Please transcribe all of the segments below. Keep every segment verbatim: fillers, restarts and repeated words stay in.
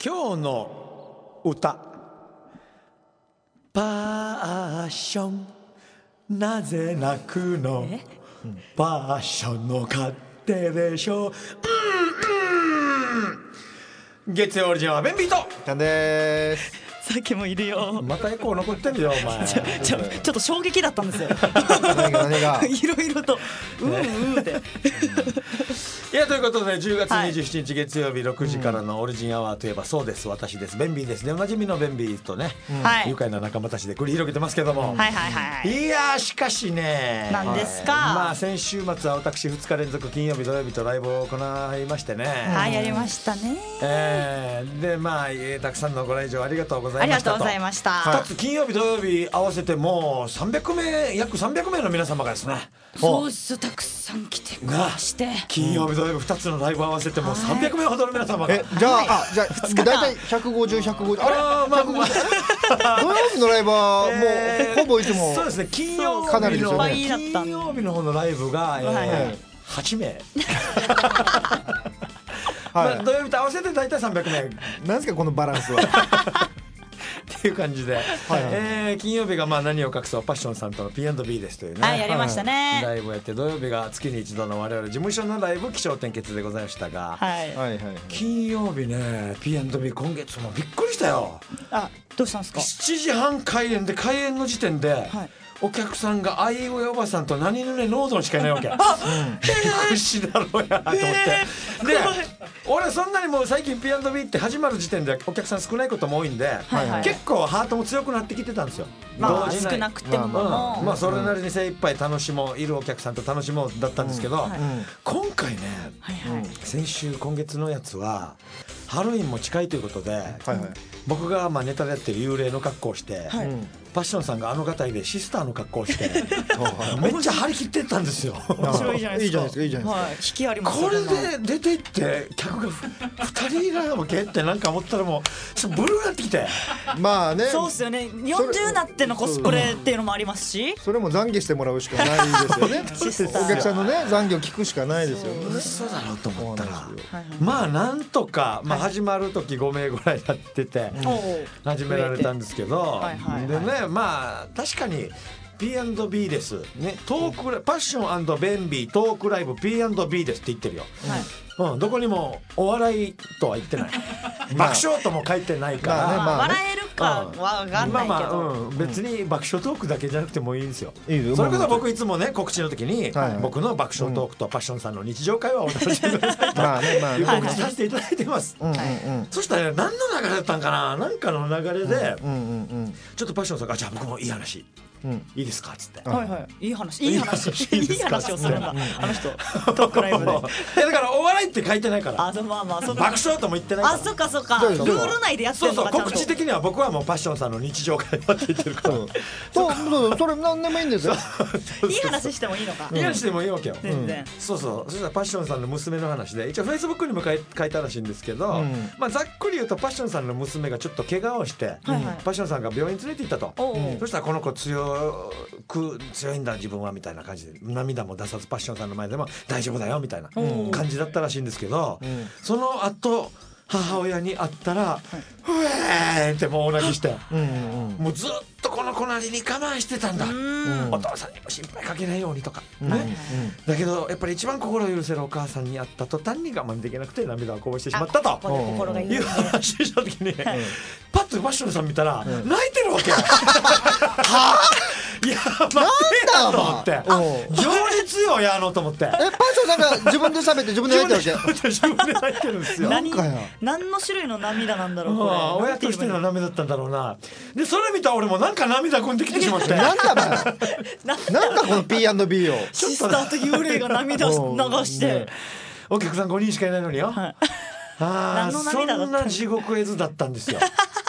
今日の歌、パッションなぜ泣くの、パッションの勝手でしょう、うんうん、月曜オリジンはベンビーとキャンでーす。 さっきもいるよ。 またエコー残ってるよお前ちょちょちょっと衝撃だったんですよ。 何が何がいろいろとうんうんっていやということでじゅうがつにじゅうしちにち月曜日ろくじからのオリジンアワーといえばそうです、私です、ベンビーですね、おなじみのベンビーとね、 はい愉快な仲間たちで繰り広げてますけども、 はいはいはいはい。 いやーしかしね、 何ですか。 まあ先週末は私ふつか連続金曜日土曜日とライブを行いましてね、 はい、やりましたね。 えー、でまあ、えー、たくさんのご来場ありがとうござありがとういましたと。 ございました。 ふたつ金曜日土曜日合わせてもうさんびゃくめい約さんびゃくめいの皆様がですね、 そうです、たくさん来てくださって金曜日土曜日ふたつのライブ合わせてもうさんびゃくめいほどの皆様が、 えじゃあ、あじゃあだいたいひゃくごじゅう、ひゃくごじゅうあれあーまあまあ土曜日のライブはもう、 えーほぼいつもそうですね、金曜日かなりですよねの金曜日の方のライブが、えーはいはいはちめいはいまあ、土曜日と合わせて大体さんびゃくめいなんですかこのバランスはっていう感じで、 はいえー金曜日がまあ何を隠そうパッションさんとの ピーアンドビー ですというね、 はい、やりましたね。 ライブをやって、土曜日が月に一度の我々事務所のライブ起承転結でございましたが、 はい。 はいはい金曜日ね ピーアンドビー 今月もびっくりしたよ。 あ、どうしたんですか。 しちじはん開演で開演の時点で、 はい。 お客さんがあいうえおばさんと何ぬねノードンしかいないわけ。びっくりしだろうやと思って、で俺そんなにもう最近 ピーアンドビー って始まる時点でお客さん少ないことも多いんで、 はいはい。 結構ハートも強くなってきてたんですよ。 まあ同時に少なくてもまあまうん、まあそれなりに精一杯楽しもう、いるお客さんと楽しもうだったんですけど、 はい今回ねはいはい。 先週今月のやつはハロウィンも近いということで、 はいはい僕がまあネタでやってる幽霊の格好をして、 はいうんパッションさんがあのがたいでシスターの格好をしてめっちゃ張り切ってったんですよ。 面白いじゃないですか。 いいじゃないですかいいじゃないですかはい。引きありますこれよね。 で出て行って客がふたりいるわけってなんか思ったらもうちょっとブルーになってきて、 まあねそうっすよね。よんじゅうになってのコスプレっていうのもありますし。 それも懺悔してもらうしかないですよねシスターお客さんのね懺悔を聞くしかないですよね嘘だろうと思ったら、 そうなんですよはいはい。 まあなんとか、まあ、 はい始まる時ごめいぐらいやってておう始められたんですけど、 はいはいはいでねまあ確かに ピーアンドビー です、ね、トークラパッション&ベンビートークライブ ピーアンドビー ですって言ってるよ、 はい。 うん、どこにもお笑いとは言ってない爆笑とも書いてないから、 まあねまあ笑えるかはわかんないけまあまあ、 ど。 うん、別に爆笑トークだけじゃなくてもいいんですよ。 いいよそれこそ僕いつもね告知の時に、 はい僕の爆笑トークとパッションさんの日常会話をお楽しみくださいとまあねまあねいう告知させていただいてます、 うんうんうんそしたら、ね、何の流れだったんかな、なんかの流れで、 うんうんちょっとパッションさんがじゃあ僕もいい話うんうんいいですかっつって、 はいはい。いい話。いい話。 いいですかいい話をするんだ。あの人。トークライブで。 いやだからお笑いって書いてないからあ、そうまあまあその。 爆笑とも言ってないから。 あ、そっかそっか。ルそうですール内でやってそうんそうのかちゃんと。 告知的には僕はもうパッションさんの日常会話って言ってるから、 そうそうそれ何でもいいんですよいい話してもいいのか。 いい話でもいいわけよ、 全然。 そうそう、そしたらパッションさんの娘の話で一応フェイスブックにも書い書いたらしいんですけど、 うんまあ、ざっくり言うとパッションさんの娘がちょっと怪我をして、 はいはいパッションさんが病院連れて行ったと、 おうおうそしたらこの子強く強いんだ自分はみたいな感じで涙も出さずパッションさんの前でも大丈夫だよみたいなうん感じだったらしいんですけど、 んその後母親に会ったら「うえー!」ってもうお泣きしてうんうんもうずっとこの子なりに我慢してたんだ、 うんお父さんにも心配かけないようにとか、 うんねだけどやっぱり一番心を許せるお母さんに会った途端に我慢できなくて涙をこぼしてしまったとここで心がいう許せ話をした時に、パッとファッションさん見たら、泣いてるわけよ。はぁいや待ってなんだと思ってお前情実よやのと思ってえパッションさんが自分で喋って自分で泣いてるわけ自分で泣いてるんですよ。 何なんかや何の種類の涙なんだろうこれ。 ああ親としての涙だったんだろうな。でそれ見た俺もなんか涙ぐんできてしまってなんだお前ななんだこの ピーアンドビー をシスターと幽霊が涙を流して。 お客さんごにんしかいないのによ、 はいああ何の涙だったそんな地獄絵図だったんですよ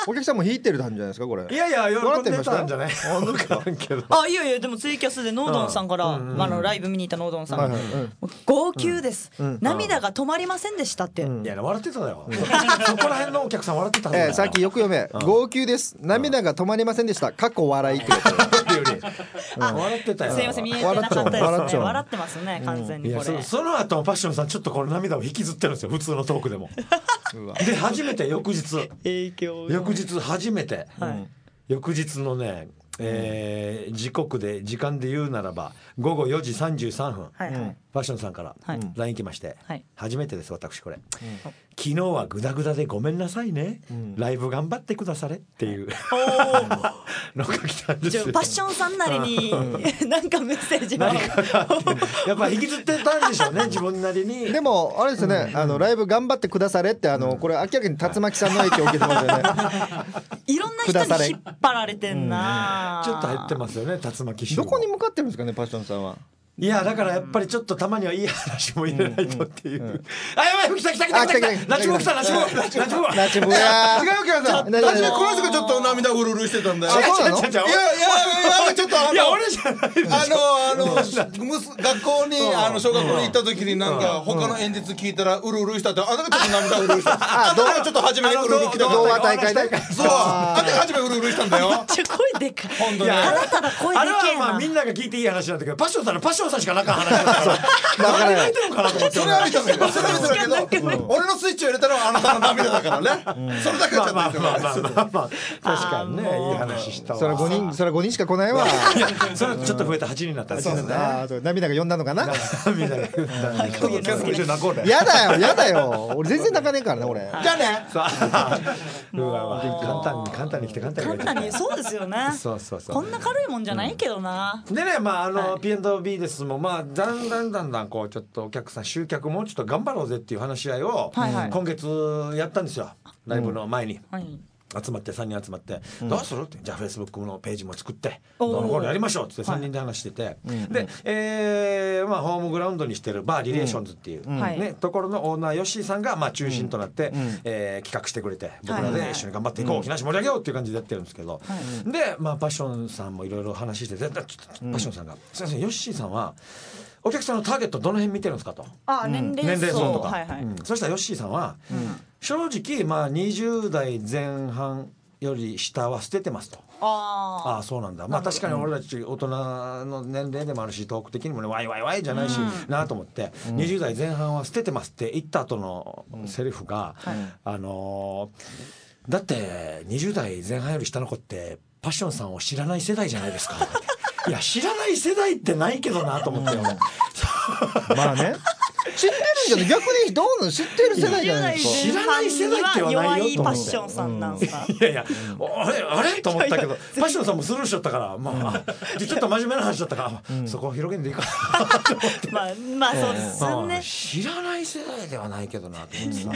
お客さんも引いてるんじゃないですかこれ。 いやいや喜んでたんじゃない本当ですか。 あいやいやでもツイキャスでノードンさんから、 うんうんあのライブ見に行ったノードンさん、 はいはいうん号泣です、 うんうん涙が止まりませんでしたって、 うんいや笑ってたよそこら辺のお客さん笑ってたんだよえー、さっきよく読め、号泣です、涙が止まりませんでした、過去笑いって言ってる笑ってたよすいません見えてなかったですね笑っちゃう笑ってますね完全いやにこれ、 そその後もパッションさんちょっとこの涙を引きずってるんですよ普通のトークでもうわで初めて翌日影響が翌日初めて、 はい翌日のね、えー時刻で時間で言うならばごごよじさんじゅうさんぷん、 はいはい、 うんファッションさんからはいライン 来まして、 はい初めてです私これ、昨日はグダグダでごめんなさいね、 んライブ頑張ってくだされっていうのが来たんですよじゃあパッションさんなりになんかメッセージを何かがあってやっぱ引きずってたんでしょうね自分なりに。 でもあれですよね、あのライブ頑張ってくだされってあのこれ明らかに竜巻さんの影響を受けてますよね。 いろんな人に引っ張られてんな、 ちょっと入ってますよね竜巻集どこに向かってるんですかねパッションさんは。 いやだからやっぱりちょっとたまにはいい話も入れないとっていう、うんうんうん、あやばい来た来た来た来た来たナチボ来たナチボナチボナチボや違うけどさ、初めこの人がちょっと涙うるうるしてたんだよ。 あそうなの。 いやいやいやちょっとあのいや俺じゃないでしょあのあのむす学校にあの小学校に行った時になんか他の演説聞いたらうるうるしたってあんたがちょっと涙うるうるしたあんたがちょっと初めにうるうる来た童話大会でそうあんたが初めうるうるしたんだよめっちゃ声でかい本当にあなたの声であれけえなはまあみんなが聞いていい話なんだけどパッションさんのパッションさんしかなかん話だからだから何泣いてるのかなと思ってそれは見たけどそれは見たけど俺のスイッチを入れたのはあなたの涙だからねそれだけはちょっとまあ言ってもらうまあまあまあまあ確かにねいい話したわそれはごにんそれはごにんしか来ないわ。 いやそれはちょっと増えてはちにんになったんですよねあーそう涙が呼んだのかな。 みたいな泣こうねやだよやだよ俺全然泣かねえからね俺。 じゃあねさあうわうわ簡単に簡単に来て簡単に簡単にそうですよねそうそうそうこんな軽いもんじゃないけどな、 でねまああの、 はいピーアンドビー ですもまあだんだんだんだんこうちょっとお客さん集客もうちょっと頑張ろうぜっていう話し合いをはいはい今月やったんですよライブの前に。 はい集まってさんにん集まって、どうするってじゃあフェイスブックのページも作っておーどうのこうのやりましょうってさんにんで話してて、で、えーまあ、ホームグラウンドにしてるバーリレーションズっていう、 はいねところのオーナーヨッシーさんがまあ中心となって、 んえー企画してくれて僕らはいはいで一緒に頑張っていこう、木梨盛り上げようっていう感じでやってるんですけど、 はいで、まあ、パッションさんもいろいろ話しててでちょっとパッションさんが「すいませんヨッシーさんはお客さんのターゲットどの辺見てるんですか?」と。 あ年齢年齢層とか、 はいはい、 うんそしたらヨッシーさんは、正直まあにじゅう代前半より下は捨ててますと。 あああそうなんだまあ確かに俺たち大人の年齢でもあるしトーク的にもねワイワイワイじゃないし、なと思って、にじゅう代前半は捨ててますって言った後のセリフが、あのーだってにじゅう代前半より下の子ってパッションさんを知らない世代じゃないですかいや知らない世代ってないけどなと思ってよまあね知ってるんじゃない逆にどうなの知ってる世代じゃないですか。 知らない世代ってはないよ弱いと思ってパッションさんなんすか、 いやいやあれあれと思ったけどパッションさんもスルーしちゃったからまあでちょっと真面目な話だったから、そこを広げんでいいかなと思ってまあまあそうですよね、 あ知らない世代ではないけどなと思ってさ、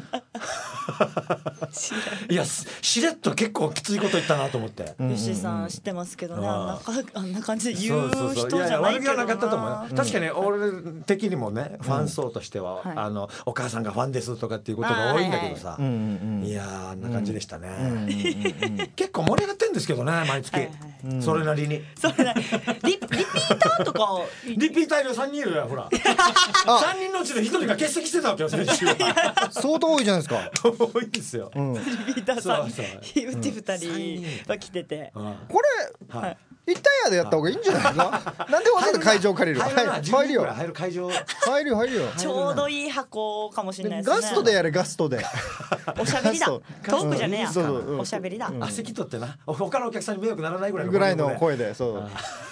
いやしれっと結構きついこと言ったなと思って、 吉井さん知ってますけどね、 うんあんなかあんな感じで言そうそうう人そういやいやじゃないけどな悪気はなかったと思うよ、確かに俺的にもねファン層としては、 はいあのお母さんがファンですとかっていうことが多いんだけどさ、 うんうんうんいやーあんな感じでしたね、 うんうんうん結構盛り上がってるんですけどね毎月、 はいはいそれなりにそれなリリピーターとかリピーターいるさんにんいるよほらさんにんのうちのひとりが欠席してたわけよ先週は相当多いじゃないですか。 多いですよ、 うん、 リピーターさんそうそううちふたりは来てて、 うんこれはい一体屋でやった方がいいんじゃないですか。なんでわざわざ会場借りる。 入るなはいじゅうにんぐ入るよらい入る会場入るよ入るよ。 ちょうどいい箱かもしれないですね。 ガストでやれガストで。 おしゃべりだ。 ガトストークじゃねえや。 そうそううんおしゃべりだ。 あ席取ってな他のお客さんに迷惑ならないぐらいのぐらいの声でそう。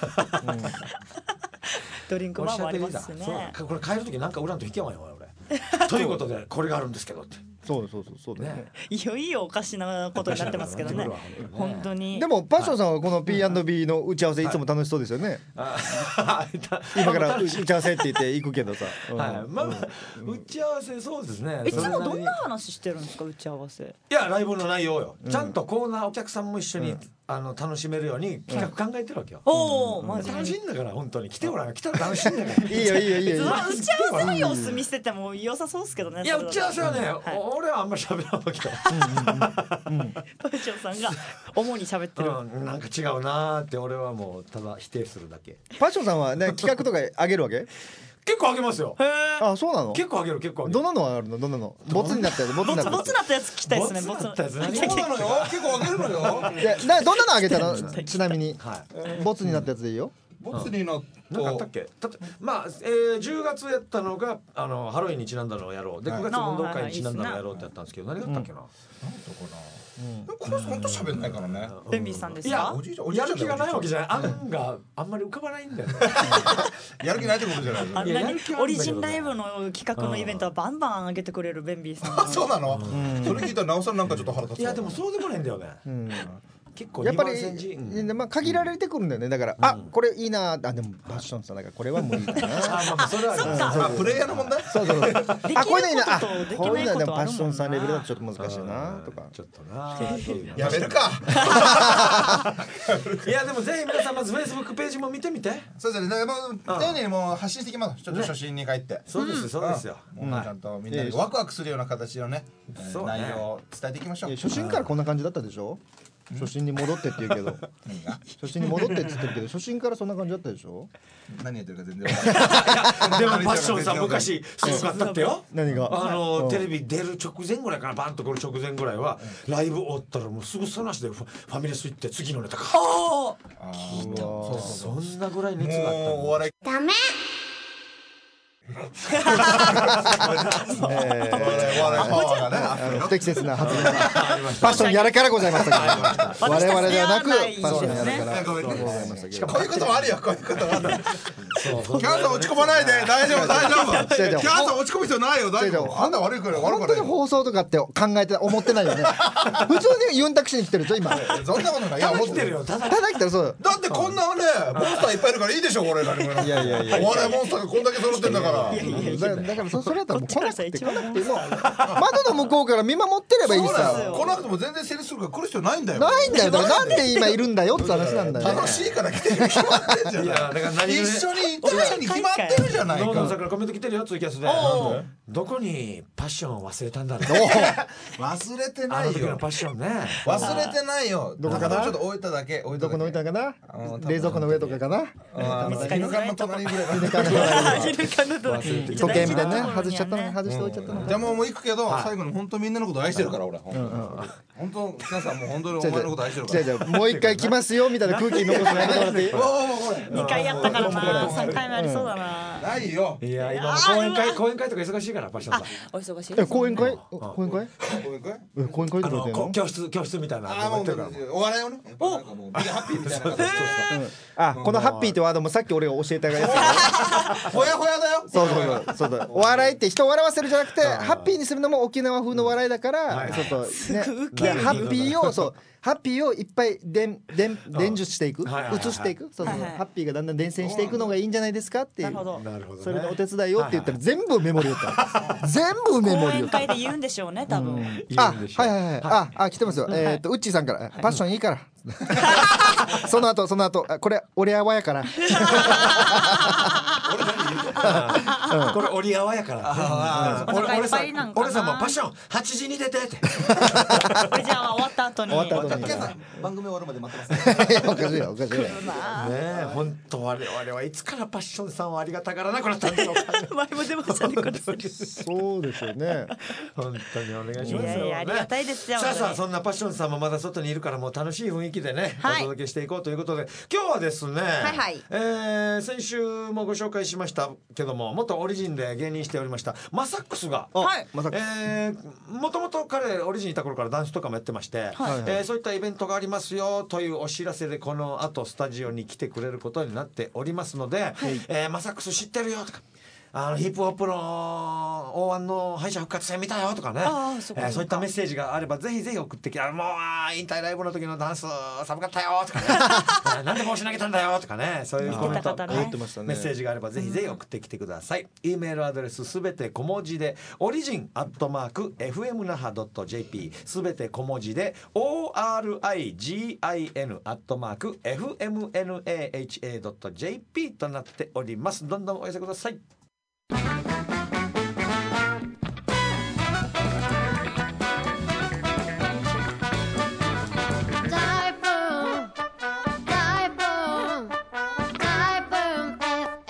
ドリンクおバーもありしゃべりだますしね。 そうこれ帰る時なんか裏のと引けばよ俺ということでこれがあるんですけどってそうそうそうそうだね。 ねいよいよおかしなことになってますけどね。本当に。 でもパッションさんはこの ピーアンドビー の打ち合わせいつも楽しそうですよね。 あ今から打ち合わせって言って行くけどさ。うんはい、まあまあ打ち合わせそうですね。 いつもどんなそれりに話してるんですか打ち合わせ。 いやライブの内容よ、ちゃんとコーナーお客さんも一緒にあの楽しめるように企画考えてるわけよ、 おお、マジ楽しいんだから本当に来てごらん、来たら楽しいんだからいいよいいよいいよいいよ。 打ち合わせの様子見せてても良さそうですけどね。 いや打ち合わせはね、 はい、 俺はあんまり喋らんわけよパッションさんが主に喋ってる、 うん、なんか違うなーって俺はもうただ否定するだけ。 パッションさんはね企画とかあげるわけ？ 結構あげますよ。 あ、そうなの？ 結構あげる結構あげる。 どんなのあるの？どんなの？ボツになったやつ、ボツになったやつ。 ボツなったやつ聞きたいですね。 ボツなったやつ何？ そうなのよ、結構あげるのよ。 いや、などんなのあげたの？ちなみに、 はボツになったやつでいいよ。 ボツになっなんかあったっけ？だってまあ、えー、じゅうがつやったのがあのハロウィンにちなんだのをやろうで、 はいくがつ運動会にちなんだのをやろうってやったんですけど、何があったっけな、 なんとかな。この人本当喋んないからね。 ベンビーさんですいやか？ おじいちゃんおじいちゃんやる気がないわけじゃない、案があんまり浮かばないんだよねやる気ないってことじゃないのあんなにいややる気はあオるんだけどねリジンライブの企画のイベントはバンバン上げてくれるベンビーさんあ、そうなの。それ聞いたらなおさらなんかちょっと腹立つわ。 いやでもそうでもないんだよね、 うん。 結構やっぱりにばん煎じ、うんまあ限られてくるんだよね。だから、あ、これいいな、あ、でもパッションさんだからこれは無理だな。 あまあまあそれはありますあ、プレイヤーの問題。 そうそうそう。あ、こういうのいいな、あ、 できることとこういうのはでもパッできないことあるもんなションさんレベルだとちょっと難しいなとか。 ちょっとなーっていうのやめるか。 いやでもぜひ皆さんまずフェイスブックページも見てみて。 そうですね。でも丁寧にもう発信していきます。ちょっと初心に帰って。 そうですそうですよ、 もうちゃんとみんなでワクワクするような形のね、 そうね内容を伝えていきましょう。 いや初心からこんな感じだったでしょ？初心に戻ってって言うけど、 何が初心に戻ってって言ってるけど、初心からそんな感じだったでしょ？ 何やってるか全然わからない。 でもパッションさん昔すごかったってよ。 何が？ あの、 うんテレビ出る直前ぐらいかな、バンと来る直前ぐらいは、ライブ終わったらもうすぐその足でファファミレス行って次のネタかおーあーうわーそんなぐらい熱があったもうおの。 笑いダメえお笑いお笑いパワーがね。 ーあの不適切な発言がパッションやるからございましたけど、我々ではなくパッションやるからごめんねございましたけど。 こういうこともあるよ。こういうこともある。キャンさん落ち込まないで。大丈夫大丈夫。キ違う違うャンさん落ち込む必要ないよ。大丈夫。あんた悪いから悪本当にくない。 放送とかって考えて思ってないよね。普通にユンタクシーに来てるぞ今。 そんなことない。いやただ思ってるよ。 来てるよ、ただただ来たらそう。 だってこんなねモンスターいっぱいいるからいいでしょ俺らにも。 いやいやいやお笑いモンスターがこんだけ揃ってんだから。 だだからそそれだったらもう来なくて来こっちからなくても窓の向こうから見守ってればいいそうださ。 よ。来なくても全然成立するから来る必要ないんだよ。 ないんだよ。だからなんで今いるんだよって話なんだよ。 楽しいから来てる決まってんじゃいやだから何ない。一緒にいたいに決まってるじゃないノーノンさんか。 からコメント来てるよ、ツイキャスで。 おどこにパッションを忘れたんだろう。 忘れてあの時のないよ。 パッションね。 忘れてないよ。 どこかなちょっと置いただけ。置いただけ。 どこに置いたかなあの多分冷蔵庫の上とかかな。 あの犬飼の隣ぐらい。 犬飼の隣イルカのと時計みたいなね外しちゃったの外しておいちゃったの。 じゃあもうもう行くけど最後に本当みんなのこと愛してるから俺。本当皆さんもう本当にお前のこと愛してるから。 じゃあじゃあもう一回来ますよみたいな空気残すのやめてもらっていい？ おおこれ。 にかいやったからな、さんかいめありそうだな。 ないよ。 いや今も講演会講演会とか忙しいからパッションさん。 お忙しいえですね。 講演会？講演会？ ごめんこれ。 え講演会とあのか言ってんの？ こ教室教室みたいなああもうのやってるから。 お笑いをね。なんかもうビハッピーみたいな形で。 あこのハッピーってワードもさっき俺が教えたやつ。 ほやほやだよ。 そうそうそうそうだ。お笑いって人を笑わせるじゃなくてハッピーにするのも沖縄風の笑いだからちょっとねでハッピーをそうハッピーをいっぱい伝伝伝授していくはいはいはい移していくそうそうはいはいハッピーがだんだん伝染していくのがいいんじゃないですかっていうなるほど。 なるほどね。 それのお手伝いよって言ったら全部メモリ言った全部メモ講演リ言った会で言うんでしょうね、多分。 あ言うんでしょはいはいはいああ来てますよえっとウッチーさんからパッションいいからその後その後あこれ俺はわやからこれ折り合わやから。 お腹いっぱ俺さいなんかな俺さもうパッションはちじに出てって。 これじゃあ終わった後に。 終わった後にケンさん番組終わるまで待ってます。 いやおかしいよおかしいよねえ本当我々はいつからパッションさんをありがたがらなくなったんだろうか。 前も出ましたね、これ。 そうですよね本当にお願いしますよ。 いやいやありがたいですよさあさあ本当にそんなパッションさんもまだ外にいるからもう楽しい雰囲気でね、 はいお届けしていこうということで今日はですね、 はいはいえー先週もご紹介しましたけども元オリジンで芸人しておりましたマサックスが。 はいまさかえー、もともと彼オリジンいた頃からダンスとかもやってまして、 はいえーそういったイベントがありますよというお知らせでこの後スタジオに来てくれることになっておりますので、えーマサックス知ってるよとかあのヒップホップの大腕の敗者復活戦見たよとかね、 あそうかそうかえーそういったメッセージがあればぜひぜひ送ってきて、もうあー引退ライブの時のダンス寒かったよとかねえーなんで帽子投げたんだよとかね、そういうコメント、 言ってた方ね言ってましたねメッセージがあればぜひぜひ送ってきてください。 E メールアドレスすべて小文字でオリジンアットマーク エフエム 那覇 ドット ジェーピー すべて小文字で オーアールアイジーアイエヌ アットマーク エフエムエヌエーエイチエー ドット ジェーピー となっております。どんどんお寄せください。 大分大分大分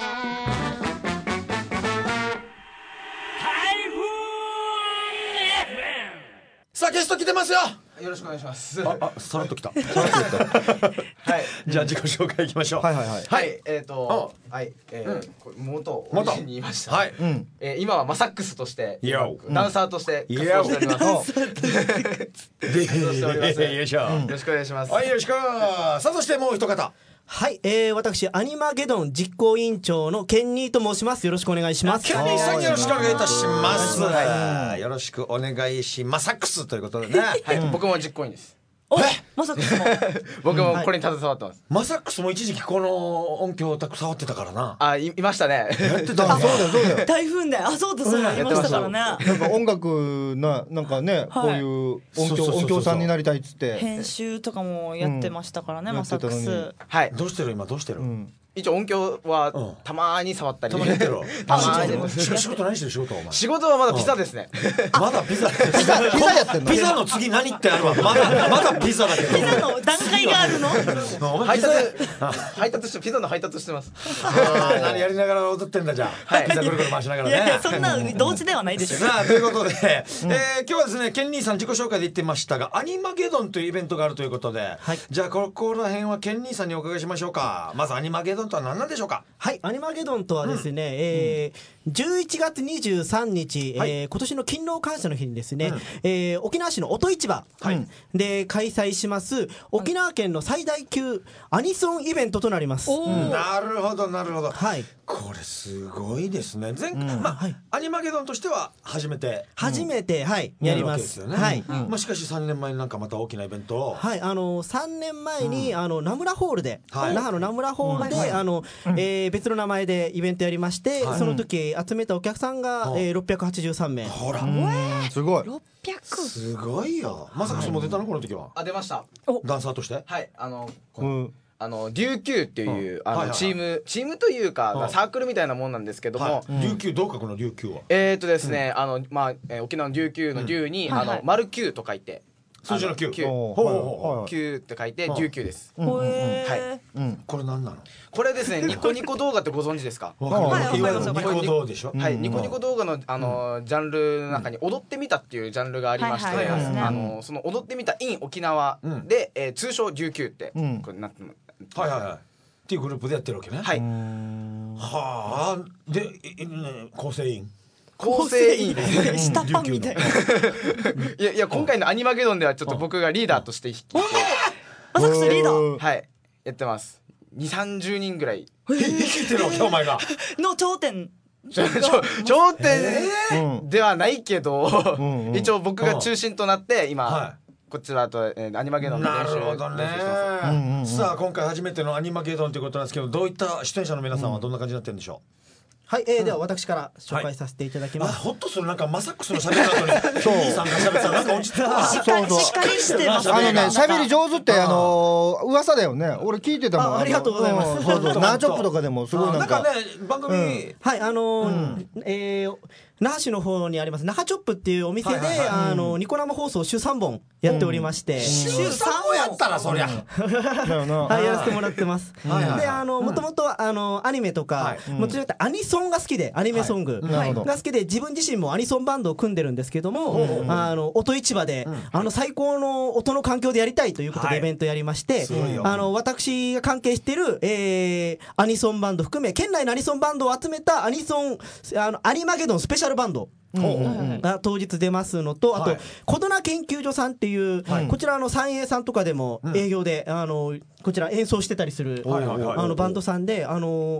エフエムさあゲスト来てますよ。 よろしくお願いしますああさらっと来たはいじゃあ自己紹介いきましょう。 はいはいはいはい、えっ、と、はい、えーこれ元を元オリジンに言いました。 はい、 うんえー今はマサックスとして、 Yo ダンサーとして活動しております。 でしておりますよいしょ、 よろしくお願いします。 はいよろしく。さあそしてもう一方、 はい、えー、私アニマゲドン実行委員長のケンニーと申します。よろしくお願いします。 ケンニーさんよろしくお願いいたします。 はよろしくお願いします。マサックスということでね。 はい、僕も実行委員です。 おまさかその僕もこれに携わってます。 マサックスも一時期この音響をたく触ってたからな。 あ、い、いましたね。 やってたんだ。 あそうだよそうだよ台風であそうだそうだありましたからね。 なんか音楽ななんかね、こういう音そうそうそうそう響音響さんになりたいっつって編集とかもやってましたからね、 うんマサックやってたのス。 はい。 どうしてる今どうしてる？ うん一応音響はうんたまーに触ったり。 たまにやってる。 たまーに仕事仕事何してる仕事お前。 仕事はまだピザですね。 まだピザ。ピピザピザやってんのピザの次何ってあるわ。まだまだピザだけど。 ピザの段階があるのお前ピザ配達配達してピザの配達してます。 あー何やりながら踊ってんだじゃあ。 はいピザぐるぐる回しながらいやいやね。 そんな同時ではないでしょ。 さあということで、えー今日はですねケンニーさん自己紹介で言ってましたがアニマゲドンというイベントがあるということで、 はいじゃあここら辺はケンニーさんにお伺いしましょうか。まずアニマゲドンとは何なんでしょうか。 はいアニマゲドンとはですね、えーじゅういちがつにじゅうさんにち、 はいえー今年の勤労感謝の日にですね、えー沖縄市の音市場で開催します沖縄県の最大級アニソンイベントとなります。 おお。 なるほどなるほど。 はいこれすごいですね。前回、まあ、 はいアニマゲドンとしては初めて初めて、はいやります。 やるわけですよね。 はい。 まあしかしさんねんまえになんかまた大きなイベントを。 はい、あのさんねんまえに、あの名村ホールで、 はい那覇の名村ホールで、あのえー別の名前でイベントやりまして、 はいその時集めたお客さんが、 うんえーろっぴゃくはちじゅうさんめい。 ほら、 すごい六百。 すごいよ。まさかその出たのこの時は。 あ、出ました。 ダンサーとして。 はい、あの。 うんあの琉球っていうあうんはいはいはいのチームチームというかうんサークルみたいなもんなんですけども、 はい琉球どうかこの琉球は。 えーとですね、あのまあえー沖縄の琉球の琉に、あはいはいの丸九と書いて、 数字の九。 あ九おーほうほうほうはいはい九って書いてうん琉球です。 ほえはいー。 うんこれ何なの。 これですね、ニコニコ動画ってご存知ですか？ わかるはいいわゆるわかりますニコ動でしょ。 はい、 うんニコニコ動画のあのジャンルの中に踊ってみたっていうジャンルがありまして、 はいはいはいあのその踊ってみた in 沖縄うんで、えー通称琉球ってうんこれなってます。 はいはいはい。っていうグループでやってるわけね。 はい、 はあ。でいいね構成員。 構成員です。 下パンみたいな。 いやいや今回のアニマゲドンではちょっと僕がリーダーとして率いて、 マサックスリーダーはいやってます。に、さんじゅうにんぐらい。 生きてるわけお前が。 の頂点。 ちょちょ頂点うんではないけど、 んうん一応僕が中心となって今、 はこちらと、えーアニマゲドンのな練習るほどね練習してます。 うんうんうん。 さあ今回初めてのアニマゲドンということなんですけど、どういった出演者の皆さんはどんな感じになってるんでしょはい、えーでは私から紹介させていただきう。あ、 ます。 ほっとするなんかマサックスの喋りの後にケンニーさんが喋ってたらなんか落ち着くわ。 しっかりしっかりしてますね。 あのねなんか喋り上手ってあのー噂だよね。俺聞いてたもん。 あありがとうございますんそうそうナーチョップとかでもすごいなんかね番組、 うんはい、あのーえー那覇市の方にあります那覇チョップっていうお店で、 はいはいはいあのニコ生放送週さんぼんやっておりまして、 週さんをやったらそりゃ。 だよな。 はい、やらせてもらってます。 はいはいはいで、あの、もともと、あの、アニメとか、 はいもちろんアニソンが好きで、アニメソングなるほどが好きで、自分自身もアニソンバンドを組んでるんですけども、あの、音市場で、あの、最高の音の環境でやりたいということはいでイベントやりましてすごいよ、 あの、私が関係している、えー、アニソンバンド含め、県内のアニソンバンドを集めたアニソン、あの、アニマゲドンスペシャルバンド。が当日出ますのと、あとはい小ドナ研究所さんっていう、こちらの三栄さんとかでも営業で、あのこちら演奏してたりする、 はいはいはいあのバンドさんで、あの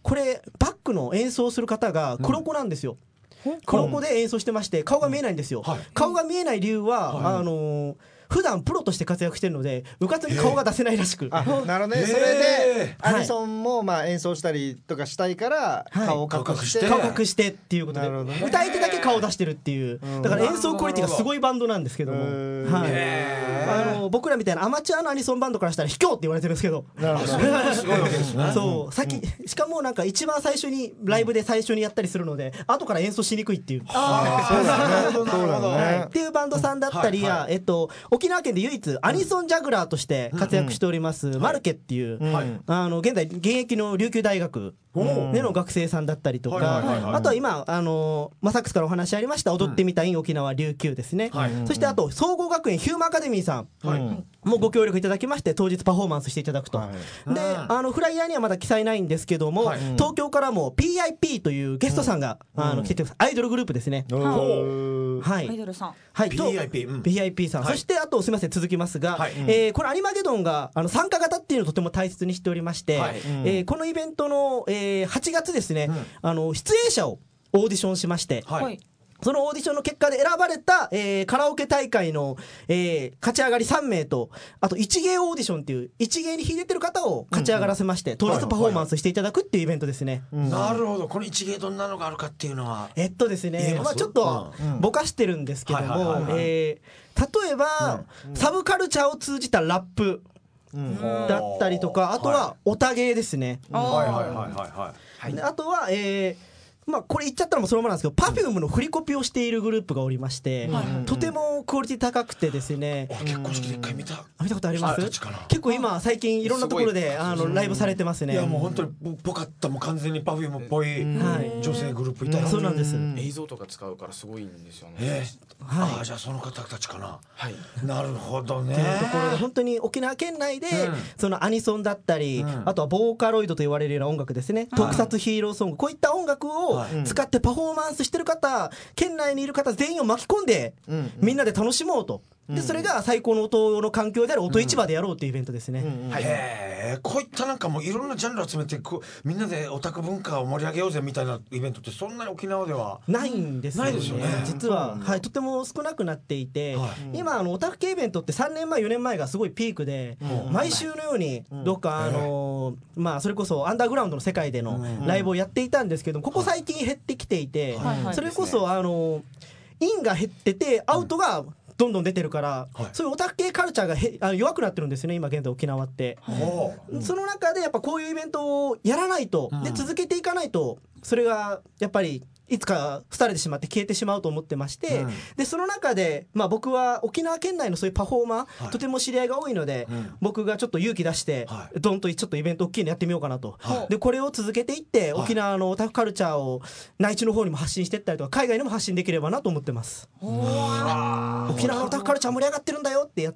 これバックの演奏する方が黒子なんですよ。黒子で演奏してまして顔が見えないんですよ。顔が見えない理由はあの普段プロとして活躍してるのでうかつに顔が出せないらしく。 なるほどね。それでアニソンもまあ演奏したりとかしたいから顔を隠して顔隠してっていうことで歌い手だけ顔を出してるっていう、だから演奏クオリティがすごいバンドなんですけども、はい、あの僕らみたいなアマチュアのアニソンバンドからしたら卑怯って言われてるんですけど、そうさっきしかもなんか一番最初にライブで最初にやったりするので後から演奏しにくいっていう、っていうバンドさんだったりや、えっと沖縄県で唯一アニソンジャグラーとして活躍しておりますマルケっていう、あの現在現役の琉球大学での学生さんだったりとか、あとは今あのマサックスからお話ありました踊ってみた in 沖縄琉球ですね、そしてあと総合学園ヒューマンアカデミーさんもご協力いただきまして当日パフォーマンスしていただくと、であのフライヤーにはまだ記載ないんですけども、東京からも ピーアイピー というゲストさんがあの来ててアイドルグループですね。はい、 アイドルさん、 はい、 ピーアイピー、うん、 ピーアイピー さん、はい、そしてあとすみません続きますが、はい、えー、このアニマゲドンがあの参加型っていうのをとても大切にしておりまして、はい、えー、このイベントの、えー、はちがつですね、うん、あの出演者をオーディションしまして、はい、そのオーディションの結果で選ばれた、えー、カラオケ大会の、えー、勝ち上がりさんめいと、あと一芸オーディションっていう一芸に秀でてる方を勝ち上がらせまして、うんうん、当日パフォーマンスしていただくっていうイベントですね。 はいはいはい、なるほど。この一芸どんなのがあるかっていうのはえっとですね、まあ、ちょっとぼかしてるんですけども、例えば、うん、サブカルチャーを通じたラップだったりとか、あとはオタ芸ですね。あとは、えーまあ、これ言っちゃったらもうそのままなんですけど、Perfume の振りコピをしているグループがおりまして、うん、とてもクオリティ高くてですね、 結婚式で一回見た見たことあります？結構今最近いろんなところであのライブされてますね。 いやもう本当にぽかった、もう完全に Perfume っぽい女性グループいたら、 そうなんです。 映像とか使うからすごいんですよね。 えーはい、ああじゃあその方たちかな。はい、なるほどね。 というところで本当に沖縄県内で、うん、そのアニソンだったり、うん、あとはボーカロイドと言われるような音楽ですね、特撮ヒーローソング、こういった音楽を使ってパフォーマンスしてる方、県内にいる方全員を巻き込んで、うん、みんなで楽しもうと。でそれが最高の音の環境である音市場でやろうっていうイベントですね。 へえ、こういったなんかもういろんなジャンル集めてこうみんなでオタク文化を盛り上げようぜみたいなイベントってそんなに沖縄ではないんですよね。 ないですよね。 実は、はい、とても少なくなっていて、はい、今あのオタク系イベントってさんねんまえよねんまえがすごいピークで、うん、毎週のようにどっかあのー、まあそれこそアンダーグラウンドの世界でのライブをやっていたんですけども、ここ最近減ってきていて、はい、それこそあのインが減っててアウトがどんどん出てるから、はい、そういうオタク系カルチャーがへあの弱くなってるんですよね今現在沖縄って、うん、その中でやっぱこういうイベントをやらないと、うん、で続けていかないとそれがやっぱりいつか廃れてしまって消えてしまうと思ってまして、うん、でその中で、まあ、僕は沖縄県内のそういうパフォーマー、はい、とても知り合いが多いので、うん、僕がちょっと勇気出して、はい、ドンとちょっとイベント大きいのやってみようかなと、はい、でこれを続けていって、はい、沖縄のオタクカルチャーを内地の方にも発信していったりとか海外にも発信できればなと思ってます。沖縄のオタクカルチャー盛り上がってるんだよってやって、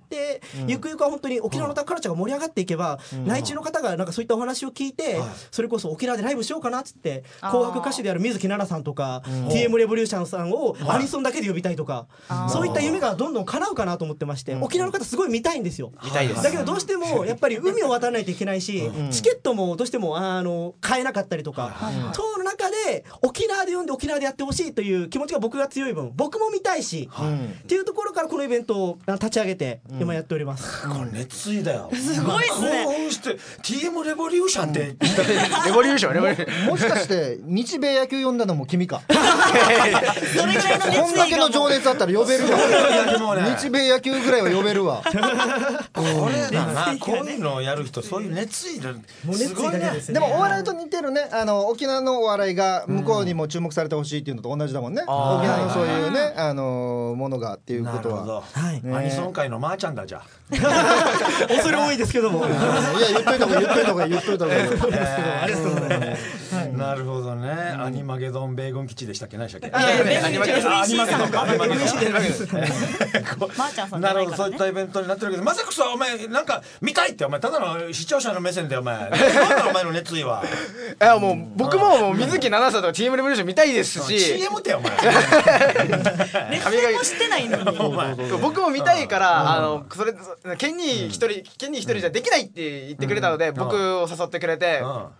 うん、ゆくゆくは本当に沖縄のオタクカルチャーが盛り上がっていけば、うん、内地の方がなんかそういったお話を聞いて、はい、それこそ沖縄でライブしようかなっつって紅白歌手である水木奈々さんとか、うん、ティーエムレボリューションさんをアニソンだけで呼びたいとか、はい、そういった夢がどんどん叶うかなと思ってまして、うん、沖縄の方すごい見たいんですよ。 見たいです。 だけどどうしてもやっぱり海を渡らないといけないし、うん、チケットもどうしてもあの買えなかったりとか、うん、その中で沖縄で呼んで沖縄でやってほしいという気持ちが僕が強い分僕も見たいし、うん、っていうところからこのイベントを立ち上げて今やっております。 うん、これ熱意だよ。 すごいですね。 興奮して ティーエム レボリューションって、うん、 レボリューションレボリューションもしかして日米野球呼んだのも君か。 それぐらいの熱意がこんだけの情熱あったら呼べるわ。日米野球ぐらいは呼べるわ。 これだな、こういうのをやる人そういう熱意だ。すごいね。 でもお笑いと似てるね、あの沖縄のお笑いが向こうにも注目されてほしいっていうのと同じだもんね。沖縄のそういうねあのものがっていうことは。 アニソン界のまーちゃんだじゃ。 恐れ多いですけども。いや言っといた方がいい言っといた方がいい言っといた方がいい。 ありがとうございます。 なるほどね。アニマゲドン米軍基地でしたっけ、何でしたっけ。 アニマゲドン。アニマゲドン。 アニマゲドン。なるほど、そういったイベントになってるけど、まさかさお前なんか見たいってお前ただの視聴者の目線でお前。なんだお前の熱意は。 いやもう僕ももう水木奈々さんとか ティーエム レボリューション見たいですし。 シーエム ってお前。 誰もしてないのに。 僕も見たいからあのそれケンニー一人ケンニー一人じゃできないって言ってくれたので僕を誘ってくれて。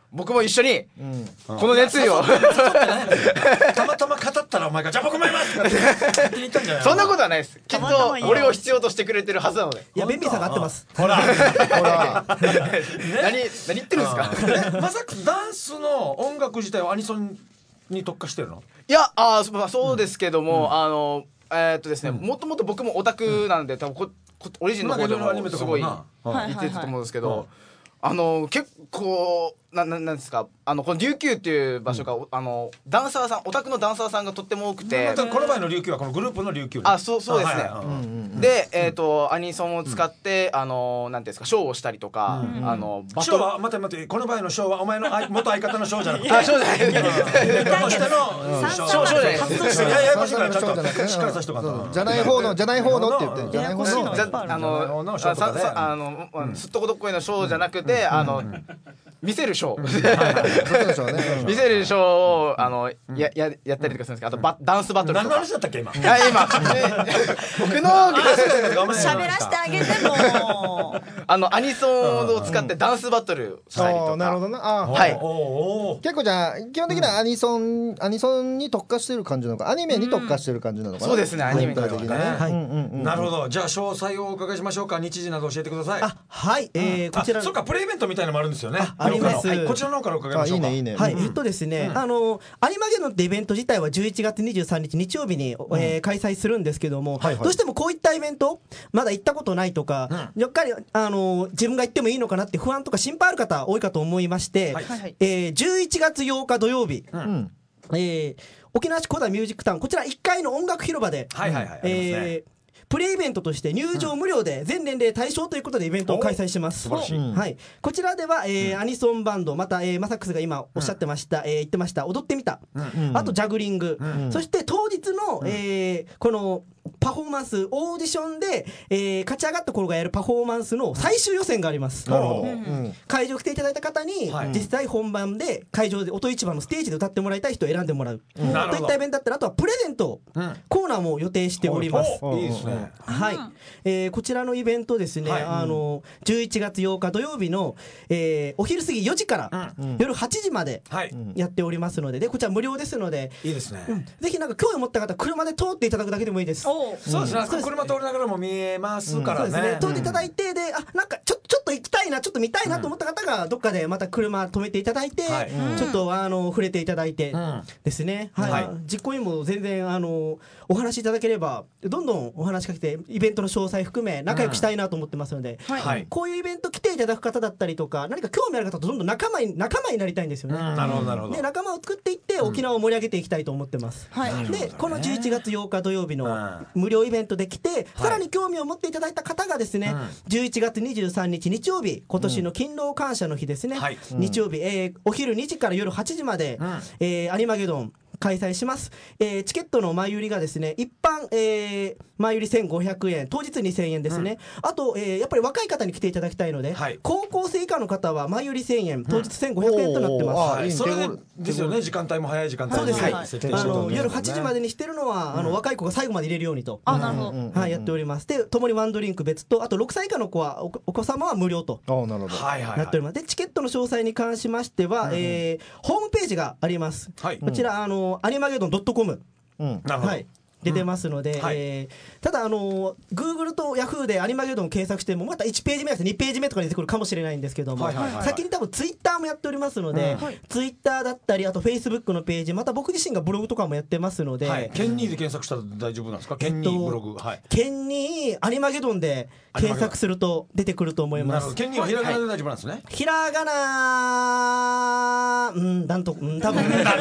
僕も一緒にこの熱意をたまたま語ったらお前がじゃあ僕もいますって勝手に言ったんじゃないの。 そんなことはないです。きっと俺を必要としてくれてるはずなので。 いやベンビーさんが合ってます。 ほらほら何何言ってるんですか。 えまさかダンスの音楽自体はアニソンに特化してるの。 いやあー、まあ、そうですけども、あのえーっとですね、もともと僕もオタクなんで多分ここオリジンの方でもすごい言ってたと思うんですけど、あの結構なななんですか、あのこの琉球っていう場所が、あのダンサーさん、オタクのダンサーさんがとっても多くて、 この前の琉球はこのグループの琉球。 あ、そうそうですね。で、えっとアニソンを使ってあのなんていうんですか、ショーをしたりとか、あのバトル。 ショーは待て待て、この場合のショーはお前の元相方のショーじゃなくて。 あ、ショーじゃない。 としてのショー。ショーじゃないです。いやいやもしからちょっとしっかりさせてもらった。 じゃない方のじゃない方のって言ってじゃない方のじゃあのささあのすっとこどっこいのショーじゃなくて、あの見せるショー。見せるショーをあのやややったりとかするんですけど、あとバダンスバトルとか。 何の話だったっけ今。 いや今僕の喋らせてあげてもあのアニソンを使ってダンスバトルしたりとか。 なるほどな。あ、 はい。 結構じゃあ基本的にはアニソンアニソンに特化してる感じなのか、アニメに特化してる感じなのかな。 そうですね、アニメ的なね。 なるほど。じゃあ詳細をお伺いしましょうか。日時など教えてください。 あ、はい、えこちら。 そうか、プレイベントみたいなのもあるんですよね。 あります。 こちらの方から伺いましょうか。 いいねいいね。 はい、えっとですね、あのアニマゲドンってイベント自体はじゅういちがつにじゅうさんにち日曜日に開催するんですけども、どうしてもこういったイベントまだ行ったことないとか、やっぱりあの自分が行ってもいいのかなって不安とか心配ある方多いかと思いまして、じゅういちがつようか土曜日、沖縄市古代ミュージックタウン、こちらいっかいの音楽広場でプレイベントとして入場無料で全年齢対象ということでイベントを開催します。はい、こちらでは、えー、アニソンバンド、また、えー、マサックスが今おっしゃってました、えー、言ってました踊ってみた、あとジャグリング、そして当日の、えー、このパフォーマンスオーディションで、えー、勝ち上がった頃がやるパフォーマンスの最終予選があります。なるほど。会場来ていただいた方に、実際本番で会場で音市場のステージで歌ってもらいたい人を選んでもらうといったイベントだったら、あとはプレゼントコーナーも予定しております。 いいですね。 はい、えー、こちらのイベントですね、あのじゅういちがつようか土曜日の、えー、お昼過ぎよじから夜はちじまでやっておりますので、でこちら無料ですので、いいですね。ぜひなんか興味を持った方車で通っていただくだけでもいいです。 そうですね。車通りながらも見えますからね。 そうですね。通っていただいて、で、あ、なんかちょちょっと行きたいな、ちょっと見たいなと思った方がどっかでまた車止めていただいて、ちょっとあの触れていただいてですね。はい。実行委員も全然あのお話しいただければどんどんお話しかけてイベントの詳細含め仲良くしたいなと思ってますので、こういうイベント来ていただく方だったりとか、何か興味ある方とどんどん仲間に仲間になりたいんですよね。 なるほどなるほど。 で仲間を作っていって沖縄を盛り上げていきたいと思ってます。でこのじゅういちがつようか土曜日の無料イベントで来て、さらに興味を持っていただいた方がですね、じゅういちがつにじゅうさんにち日曜日、今年の勤労感謝の日ですね、日曜日、えー、お昼にじから夜はちじまで、えー、アニマゲドン開催します。えー、チケットの前売りがですね、一般、えー、前売りせんごひゃくえん、当日にせんえんですね。うん、あと、えー、やっぱり若い方に来ていただきたいので、はい、高校生以下の方は前売りせんえん、当日せんごひゃくえんとなってます。うんはい、 それですよね、時間帯も早い時間帯。 そうです。はい、あの夜はちじまでにしてるのは、うん、あの若い子が最後まで入れるようにと、 あ、なるほど、 はい、やっております。で、ともにワンドリンク別と、あとろくさい以下の子はお、お子様は無料となっております。で、チケットの詳細に関しましては、うん、えー、ホームページがあります。はい、こちらあのアニマゲドンドットコム、うん、はい、出てますので、うん、はい、えー、ただあの Google と Yahoo でアニマゲドン検索してもまたいちページ目やにページ目とかに出てくるかもしれないんですけども、はいはいはいはい、先に多分 Twitter もやっておりますので、うん、はい、Twitter だったりあと Facebook のページ、また僕自身がブログとかもやってますので、はい、 ケンニーで検索したら大丈夫なんですか？ケンニーブログ、はい、 ケンニーアニマゲドンで検索すると出てくると思います。 ケンニーはひらがなで大丈夫なんですね。 ひらがな、うん、なんと、うん、多分見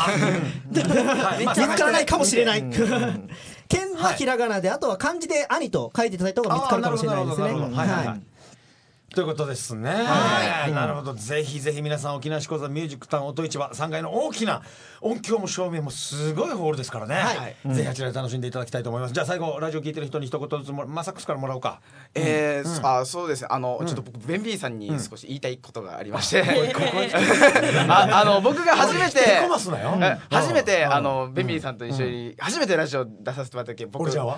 つからないかもしれない。ケンはひらがなで、はい、あとは漢字で兄と書いていただいた方が見つかるかもしれないですね。 ということですね。はい、なるほど。ぜひぜひ皆さん、沖縄市講座ミュージックタウン音市場さんがいの大きな音響も照明もすごいホールですからね、はい、ぜひあちらで楽しんでいただきたいと思います。じゃあ最後ラジオ聞いてる人に一言ずつもマサックスからもらおうか。 えーうん、あそうですね、あの、うん、ちょっと僕ベンビーさんに少し言いたいことがありまして、うん、あ, あの僕が初めて初めてあのベンビーさんと一緒に初めてラジオ出させてもらった時、僕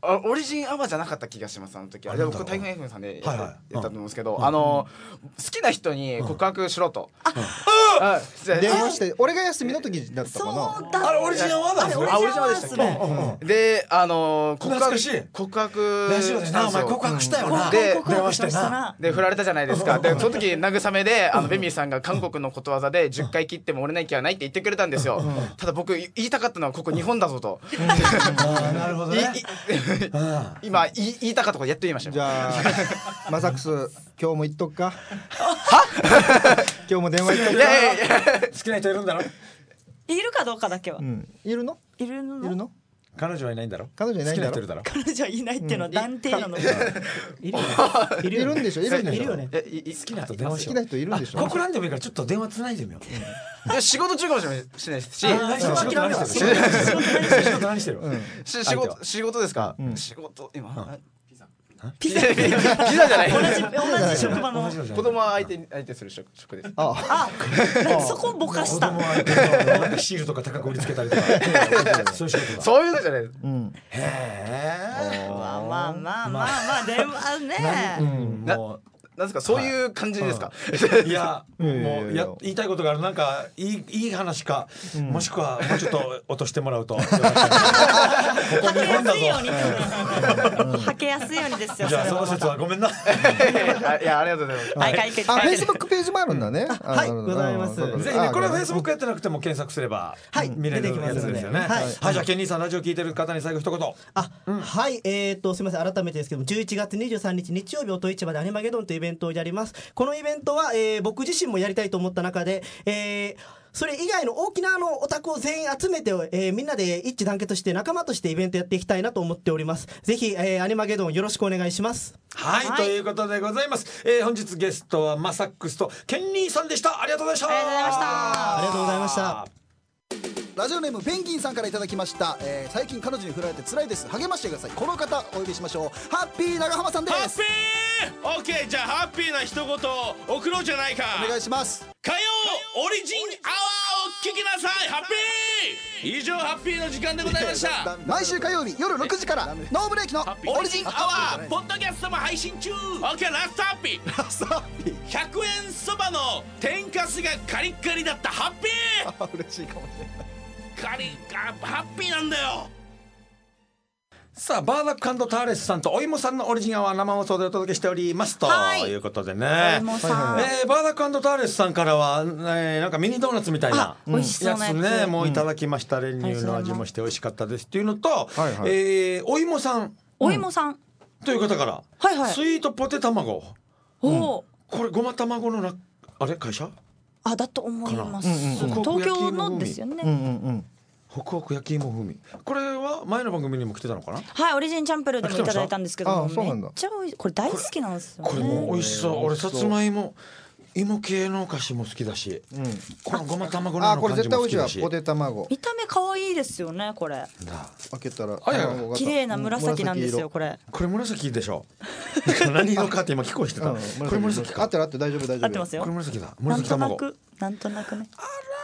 あオリジンアワーじゃなかった気がしますあの時は。でも僕台風 エフエム さんでやったはいはいやったと思うんですけど、あの好きな人に告白しろと。あ電話して俺が休みの時だったかな。 そうだあれオリジナルワードなんですよ。 あオリジナルでしたっけ。 ねであの告白懐かしい告白ラジオでなお前告白したよな。 で告白しましたな。 で振られたじゃないですか。でその時慰めであのベミーさんが韓国のことわざでじゅっかい切っても折れない気はないって言ってくれたんですよ。ただ僕言いたかったのはここ日本だぞと。 なるほどね。 今言い言いたかったことやっと言いましたよ。 じゃあマサックス今日も言っとくか。今日も電話言っとくか。 いやいやいや好きな人いるんだろ。 いるかどうかだけはう。ん、いるのいるの？ いるの彼女はいないんだろ。 彼女いないんだろ。 好きな人いるだろ。 彼女はいないっていうのは断定なの。 いるいるんでしょ。いるんでしょ。 いるよね。 えいい好きな人電話しよう。 好きな人いるんでしょ。 告らんでもいいからちょっと電話つないでみよう。 いや仕事中かもしれないしないですし。 何してる？仕事何してる？仕事何してる？ し仕事仕事ですか。仕事今。 ピザピザじゃない。 同じ同じ職場の。 子供は相手相手する職職です。 ああ、そこをぼかした。 子供相手のシールとか高く売りつけたりとか。そういう仕事だ。 そういうのじゃない。 うん。 へえ。 まあまあまあまあまあ電話ね。 なもなんですかそういう感じですか。 ういやもうや言いたいことがあるなんかいいいい話かもしくはもうちょっと落としてもらうと。ここ日本だぞ。 はけやすいようにですよ。 じゃあその説はごめんな。 いやありがとうございます。 はい解決あ、フェ解決。 イスブックページもあるんだね。 はいございますぜひねこれはフェイスブックやってなくても検索すればはい見れるやつですよね。 出てきますのではいはいじゃあケンニーさんラジオ聞いてる方に最後一言。 あ、はいえー、とすみません改めてですけどもじゅういちがつにじゅうさんにち日曜日音市場でアニマゲドンというイベントをやります。このイベントは、えー、僕自身もやりたいと思った中で、えーそれ以外の沖縄のオタクを全員集めて、えーみんなで一致団結して仲間としてイベントやっていきたいなと思っております。ぜひ、えーアニマゲドンよろしくお願いします。 はい、 はいということでございます、えー本日ゲストはマサックスとケンニーさんでした。ありがとうございました。 ありがとうございましたありがとうございました。 ラジオネームペンギンさんからいただきました、えー最近彼女に振られて辛いです、励ましてください。この方お呼びしましょう。ハッピー長浜さんです。 ハッピーオッケーじゃあハッピーな一言送ろうじゃないか。 お願いします。 火曜オリジンアワーを聞きなさい。ハッピー以上ハッピーの時間でございました毎週火曜日夜ろくじからノーブレーキのオリジンアワーポッドキャストも配信中。オッケーラストハッピーラストハッピーひゃくえんそばの天かすがカリッカリだった。ハッピーあ嬉しいかもしれない。 カリッカハッピーなんだよ。 さあバーダック&ターレスさんとお芋さんのオリジンアワー生放送でお届けしておりますとはいいうことでね、 お芋さんえーバーダック&ターレスさんからは、えーなんかミニドーナツみたいなあ美味しそうなやつねもういただきました。練乳の味もして美味しかったですっていうのと、 はいはいえーお芋さんお芋さん。 という方から、 はいはいスイートポテ卵、 おお。 これごま卵のなあれ会社あだと思います。 うんうん東京のですよね。 うんうんうん。 ホクホク焼き芋風味、これは前の番組にも来てたのかな。 はいオリジンチャンプルーでもいただいたんですけどもあそうなんだめっちゃ美味しい。これ大好きなんですよね。 これも美味しそう。俺さつまいも芋系のお菓子も好きだし、 うん。 このごま卵のあ、 あのこれ感じ絶対美味しいわ。 も好きだし。 ポテ卵。 見た目可愛いですよねこれ。 だ開けたらあいや卵が綺麗な紫なんですよこれ。 これ紫でしょ。何色かって今聞こえしてた。 うんこれ紫か。 あってるあってる大丈夫大丈夫。 合ってますよこれ。紫だ。 なん紫卵。 となくなんとなくね。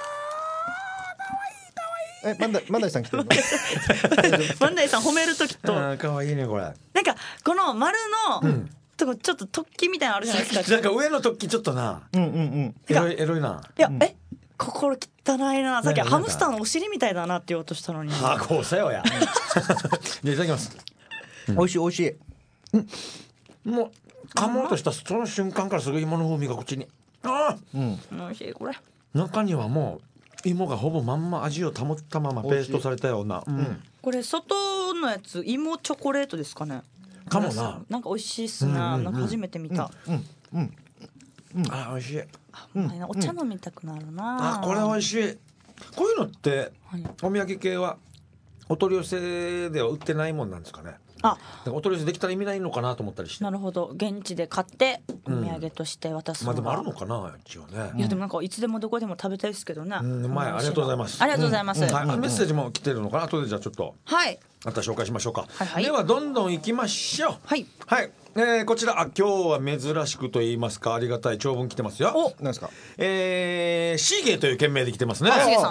え、マンダマンダイさん来てるの？ バンダイさん褒める時とあー可愛いねこれ。 なんかこの丸のとこちょっと突起みたいなのあるじゃないですか。 なんか上の突起ちょっとな。 うんうんうん。 エロいエロいな。 いやえ心汚いな。さっきなんかハムスターのお尻みたいだなって言おうとしたのに。 あーこうせよや。じゃあいただきます。 美味しい美味しい。 もう噛もうとしたその瞬間からすぐ芋の風味が口に。あうん。 美味しいこれ。 ー中にはもう芋がほぼまんま味を保ったままペーストされたような。うん。 これ外のやつ芋チョコレートですかね。 かもな。 なんか美味しいっすね。なんか初めて見た。 あー美味しい。 あうまいなお茶飲みたくなるな。 あこれ美味しい。こういうのってはいお土産系はお取り寄せでは売ってないもんなんですかね。 あだからお取り寄せできたら意味ないのかなと思ったりして。 なるほど現地で買ってお土産として渡すのが。 まあでもあるのかな一応ね。 いやでもなんかいつでもどこでも食べたいですけどね。 うんうまいありがとうございます。 ありがとうございます。 はいはあメッセージも来てるのかな。後でじゃあちょっといまた紹介しましょうか。 はいはいではどんどん行きましょう。 はい。 はい。えーこちらあ今日は珍しくと言いますかありがたい長文来てますよ。 おなんですか？ えーシーゲーという件名で来てますね。 あしげさん。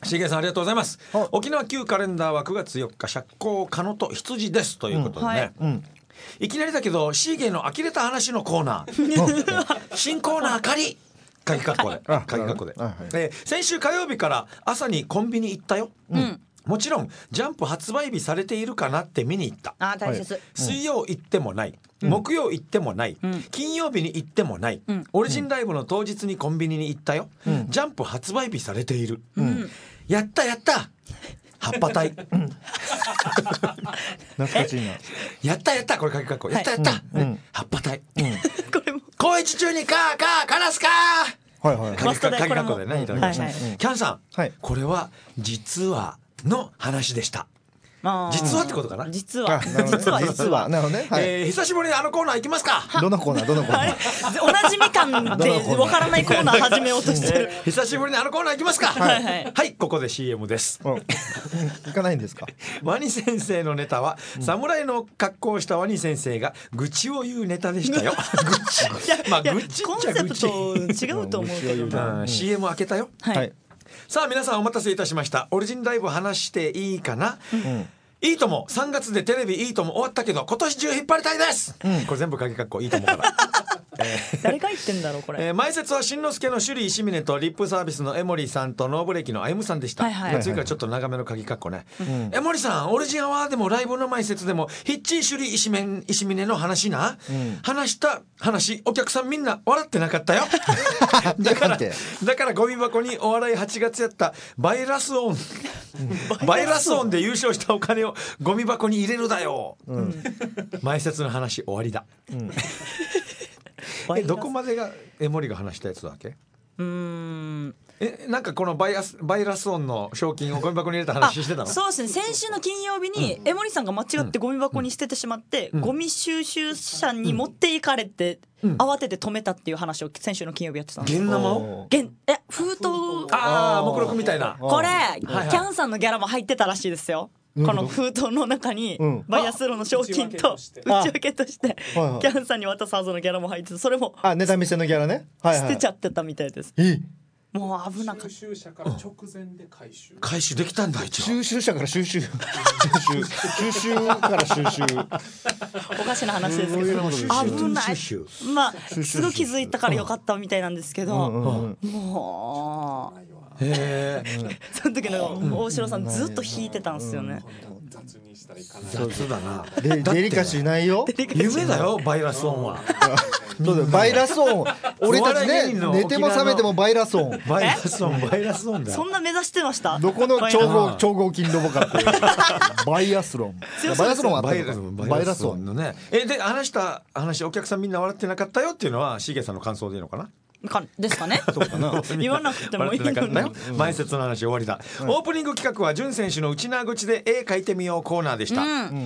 しげさんありがとうございます。沖縄旧カレンダーはくがつよっか釈光カノと羊ですということでね、うんはいうん、いきなりだけどシーゲの呆れた話のコーナー新コーナー仮鍵括弧で鍵括弧で、はいえー、先週火曜日から朝にコンビニ行ったよ、うん、もちろんジャンプ発売日されているかなって見に行った。 あ大切。 水曜行ってもない、うん、木曜行ってもない、うん、金曜日に行ってもない、うん、オリジンライブの当日にコンビニに行ったよ、うん、ジャンプ発売日されている、うん、やったやった葉っぱ隊、うん、 懐かしいな。 やったやったこれ書きかっこやったやった、はいうん、葉っぱ隊、うん、これも高一中にカーカーカラスカーはいはい書きかっこでねいただきました、はいはい、キャンさん、はい、これは実はの話でした。実はってことかな。 実は実は実はなるほどね、はいえー、久しぶりにあのコーナー行きますか。 どのコーナーどのコーナーおなじみ感でわからないコーナー始めようとしてる、 えー、久しぶりにあのコーナー行きますか。はい、はい、はい、ここで シーエム です。 行かないんですか。 ワニ先生のネタは、うん、侍の格好をしたワニ先生が愚痴を言うネタでしたよ。愚痴まあ愚痴っちゃ愚痴コンセプト違うと思うけどな、 うん、シーエム 開けたよ。はい、はい、さあ皆さんお待たせいたしました。オリジンライブ話していいかな、うんいいともさんがつでテレビいいとも終わったけど今年中引っ張りたいです、うん、これ全部鍵括弧いいともからえー、誰が言ってんだろうこれ、 えー、前説はしんのすけの首里石峰とリップサービスの江森さんとノーブレーキのあゆむさんでした、はいはい、次からちょっと長めの鍵括弧ね、うん、江森さんオリジンアワーでもライブの前説でもヒッチー首里石峰石峰の話な、うん、話した話お客さんみんな笑ってなかったよだからだからゴミ箱にお笑いはちがつやったバイラスオンバイラスオンで優勝したお金をゴミ箱に入れるだよ、うん、前説の話終わりだ、うんえどこまでが江森が話したやつだっけ。うーんえなんかこのバイアスバイラスオンの賞金をゴミ箱に入れた話してたの。 そうですね先週の金曜日に江森さんが間違ってゴミ箱に捨ててしまって、うん、ゴミ収集車に持っていかれて、うん、慌てて止めたっていう話を先週の金曜日やってたんです。 現生を現え封筒ああ目録みたいなこれ、はいはい、キャンさんのギャラも入ってたらしいですよ。この封筒の中にバイアスロンの賞金と内訳としてキャンさんに渡すはずのギャラも入っててそれもあネタ見せのギャラね、はいはい、 捨てちゃってたみたいです。 えもう危なかった。 収集車から直前で回収回収できたんだ一応。 収集車から収集収集収集から収集おかしな話ですけど危ないまあすぐ気づいたからよかったみたいなんですけど、うんうんうん、もうへその時の大城さんずっと弾いてたんですよね。 雑にしたらいかない。 雑だな。 デデリカシーないよ。 夢だよバイラスオンは。 そうだよバイラスオン。俺たちね寝ても覚めてもバイラスオン。 バイラスオンバイラスオンだよ。 そんな目指してました。 どこの超合超合金ロボかっていう。バイアスロン。バイアスロンはあったのか。バイラスオンのね。えで話した話お客さんみんな笑ってなかったよっていうのはしげさんの感想でいいのかな。 かですかね。そうかな言わなくてもいいのに。 前説の話終わりだ、うん、オープニング企画は潤選手の内縄口で絵描いてみようコーナーでした、うん、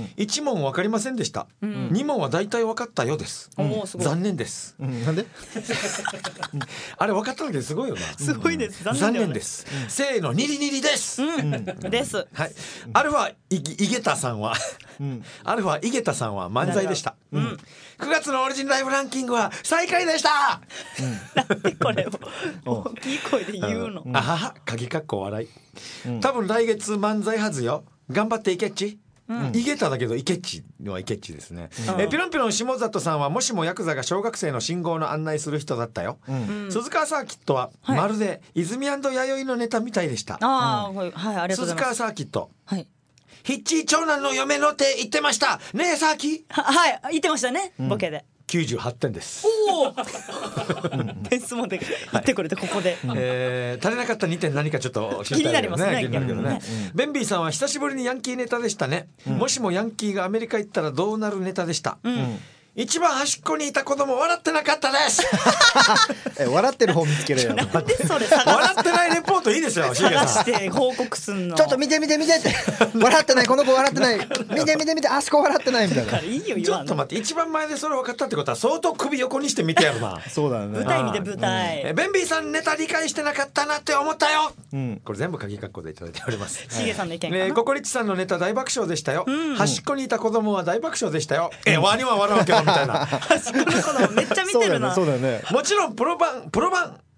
いち問分かりませんでした、うん、に問は大体分かったようです、うん、残念です、うん、 なんであれ分かっただけですごいよな。 すごいです、 残念です、うん、せーのニリニリです、 うん、です、 はい、アルファイゲタさんはうん、アルファイゲタさんは漫才でした、うん、くがつのオリジンライブランキングは最下位でした、 うん、なんでこれを大きい声で言うの、 うん、あはは鍵かっこ笑い、うん、多分来月漫才はずよ頑張っていけっち、うん、イゲタだけどイケッチはイケッチですね、うん、えピロンピロン下里さんはもしもヤクザが小学生の信号の案内する人だったよ、うん、鈴川サーキットはまるで泉&弥生のネタみたいでした、 はい、うん、はいありがとうございます。 鈴川サーキット、はい、ヒッチー長男の嫁のって言ってましたねえサーキははい言ってましたね、うん、ボケできゅうじゅうはってんです。 おお点数まで言ってくれてここで、 はい、えー、足りなかったにてん何かちょっと知りたいけどね、気になりますね。 気になるけどね、うん、ベンビーさんは久しぶりにヤンキーネタでしたね、うん、もしもヤンキーがアメリカ行ったらどうなるネタでした、うん、一番端っこにいた子供笑ってなかったですえ笑ってる方見つけるよ。 なんでそれ笑ってないレポートいいですよ。 探して報告すんの。 ちょっと見て見て見てって笑ってないこの子笑ってない見て見て見てあそこ笑ってないみたいな。 いいよちょっと待って一番前でそれ分かったってことは相当首横にして見てやるな。 そうだね。 舞台見て舞台、 うん、ベンビーさんネタ理解してなかったなって思ったよ、うん、これ全部鍵括弧でいただいております。 しげさんの意見かな、 ね、ココリッチさんのネタ大爆笑でしたよ、うん、端っこにいた子供は大爆笑でしたよ、うん、えワニは笑うけどみたいなめっちゃ見てるな。 そうだよね、そうだよね。 もちろんプロ版プロ版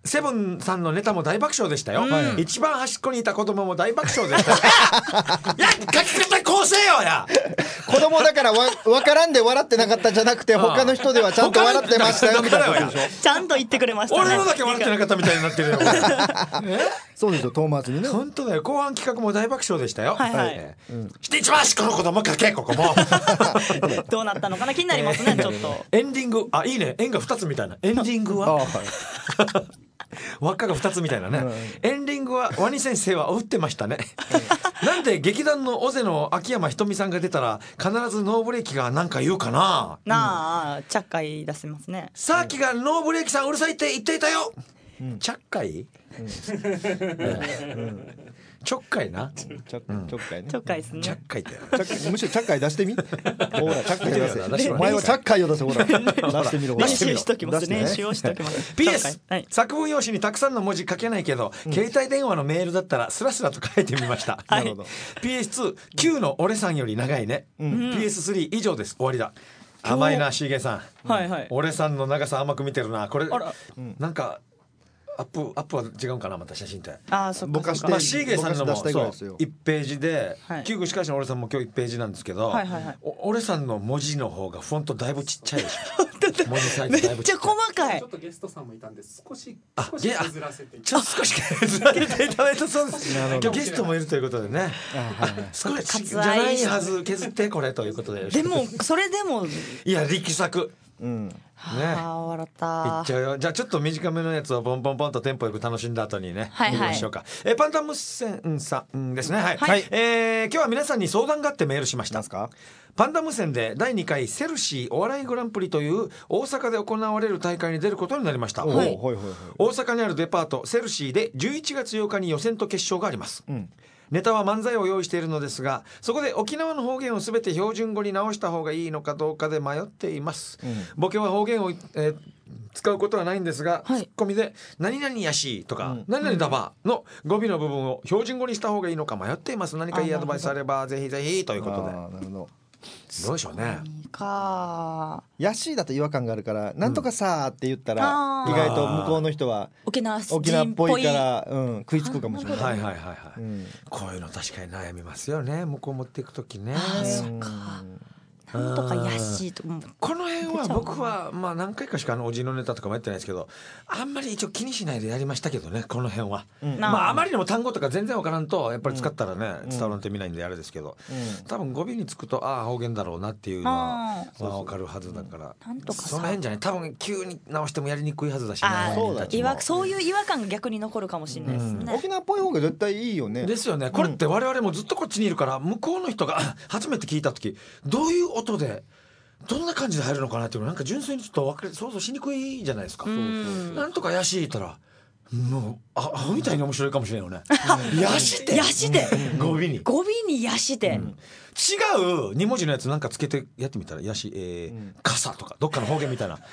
セブンさんのネタも大爆笑でしたよ、うん、一番端っこにいた子供も大爆笑でしたよいや書き方こうせよや子供だからわ分からんで笑ってなかったんじゃなくて他の人ではちゃんと笑ってましたよみたいなことでしょ。 ちゃんと言ってくれましたね。 俺のだけ笑ってなかったみたいになってるよそうですよ遠回しにね。 本当だよ。後半企画も大爆笑でしたよ、 はいはい、 えーうん、して一番端っこの子供書けここもどうなったのかな気になりますね、えー、ちょっとエンディングあいいね円がふたつみたいなエンディングは輪っかがふたつみたいなね、うん、エンディングはワニ先生は打ってましたねなんで劇団の尾瀬の秋山ひとみさんが出たら必ずノーブレーキが何か言うかななあ、うん、ちゃっかい出せますね。 さっきがノーブレーキさんうるさいって言っていたよ、うん、ちゃっかい、うんうんちょっかいなちょっかいね。 ちょっかいですね。 ちゃっかいってむしろちゃっかい出してみほらちゃっかい出せお前はちゃっかいを出せほら出してみろ練習しときます練習をしときますピーエス、はい、作文用紙にたくさんの文字書けないけど、うん、携帯電話のメールだったらスラスラと書いてみました、はい、ピーエスツー Q の俺さんより長いね、うん、ピーエススリー 以上です終わりだ。甘いなしげさん、はいはい、俺さんの長さ甘く見てるなこれ、なんかアップアップは違うんかなまた写真って。 ああそっか。 ぼかして、 まあ、シーゲーさんのもそういちページで、はい、キューグしかしの俺さんも今日いちページなんですけど、はいはいはい、俺さんの文字の方がフォントだいぶちっちゃいでしょ。文字サイズだいぶちっちゃい。めっちゃ細かい。 ちょっとゲストさんもいたんで少し少し削らせてちょっと少し削らせていただいたそうです。今日ゲストもいるということでね。少しじゃないはず削ってこれということで。 でもそれでもいや力作。 うんね、 あ笑ったいっちゃうよ。じゃあちょっと短めのやつをポンポンポンとテンポよく楽しんだ後にね、はいはい、見ましょうか。えパンタムセンさんですね。はい、はい、えー、今日は皆さんに相談があってメールしました。パンダ無線でだいにかいセルシーお笑いグランプリという大阪で行われる大会に出ることになりました、はい、大阪にあるデパートセルシーでじゅういちがつようかに予選と決勝があります、うん、ネタは漫才を用意しているのですがそこで沖縄の方言をすべて標準語に直した方がいいのかどうかで迷っています、うん、ボケは方言を、えー、使うことはないんですが、はい、ツッコミで何々やしとか、うん、何々だばの語尾の部分を標準語にした方がいいのか迷っています。何かいいアドバイスあればぜひぜひということで。なるほど。どうでしょうね。 かヤシーだと違和感があるからなんとかさーって言ったら、うん、意外と向こうの人は沖縄沖縄っぽいから、うん、食いつくかもしれない。 はいはいはいはい、うん、こういうの確かに悩みますよね向こう持っていくときね。 あそっかなんとかヤシーとかこの辺は僕はまあ何回かしかあのおじのネタとかもやってないですけどあんまり一応気にしないでやりましたけどねこの辺は、うん、まああまりにも単語とか全然わからんとやっぱり使ったらね、うん、伝わらんと見ないんであれですけど、うん、多分語尾につくとああ方言だろうなっていうのはわかるはずだからなんとかその辺じゃない多分急に直してもやりにくいはずだしね。 そうだそういう違和感が逆に残るかもしれないですね、 うん、沖縄っぽい方が絶対いいよね。 ですよね。これって我々もずっとこっちにいるから向こうの人が初めて聞いた時どういう音でどんな感じで入るのかなっていうのなんか純粋にちょっと分かり想像しにくいじゃないですか。そうそうなんとかやしいたらもうあアホみたいに面白いかもしれないよね。やしてやして語尾に語尾にやして、うん、 違うに文字のやつなんかつけてやってみたらやし、えーうん、傘とかどっかの方言みたいな、うん、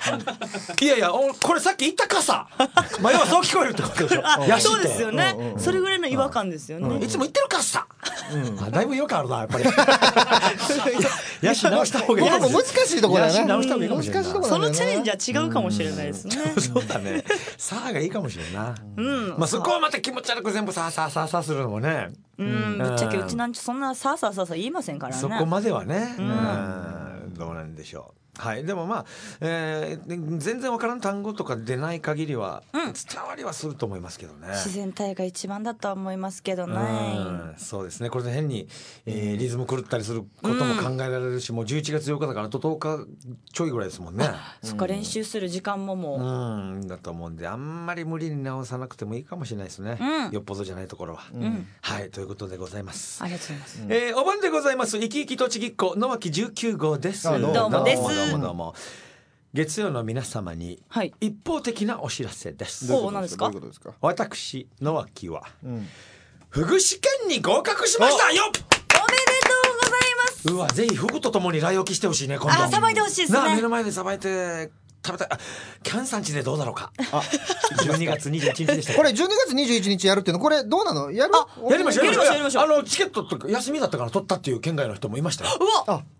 いやいやおこれさっき言った傘まあ要はそう聞こえるってことでしょ。 やしてそうですよね、うんうん、それぐらいの違和感ですよね、 うん、いつも言ってる傘、うん、あだいぶ違和感あるなやっぱりやし直した方がいい。 難しいところだね。 直した方がいいかもしれない。 そのチャレンジは違うかもしれないですね、 うん、そうだねさあがいいかもしれんな、うんまあ、そこをまた気持ち悪く全部さあさあさあさあするのもねうん、うん、ぶっちゃけうちなんちそんなさあさあさあさあ言いませんからね。 そこまではね、うん、うんどうなんでしょう。はい、でもまあ、えー、全然わからん単語とか出ない限りは、うん、伝わりはすると思いますけどね。 自然体が一番だとは思いますけどね。 うんそうですね。これで変に、えー、リズム狂ったりすることも考えられるし、うん、もうじゅういちがつようかだからあととおかちょいぐらいですもんね。 そっか、練習する時間ももう、 うん、だと思うんであんまり無理に直さなくてもいいかもしれないですね、うん、よっぽどじゃないところは、うん、はいということでございます。 ありがとうございます、 えー、お晩でございます。生き生き栃木っ子野脇じゅうきゅうごうです。 どうもどうもです。 どうもどうも。月曜の皆様に一方的なお知らせです、 はい、何ですか？ 私野脇は、うん、福祉県に合格しましたよ。 おめでとうございます。 うわぜひ福とともに来沖してほしいね今度。 あさばいてほしいですね。 な目の前でさばいて食べたい。あキャンさんちでどうだろうか。あじゅうにがつにじゅういちにちでしたこれじゅうにがつにじゅういちにちやるっていうのこれどうなのやる？ あやりましょうやりましょう。あのチケットとか休みだったから取ったっていう県外の人もいましたよ。 うわあ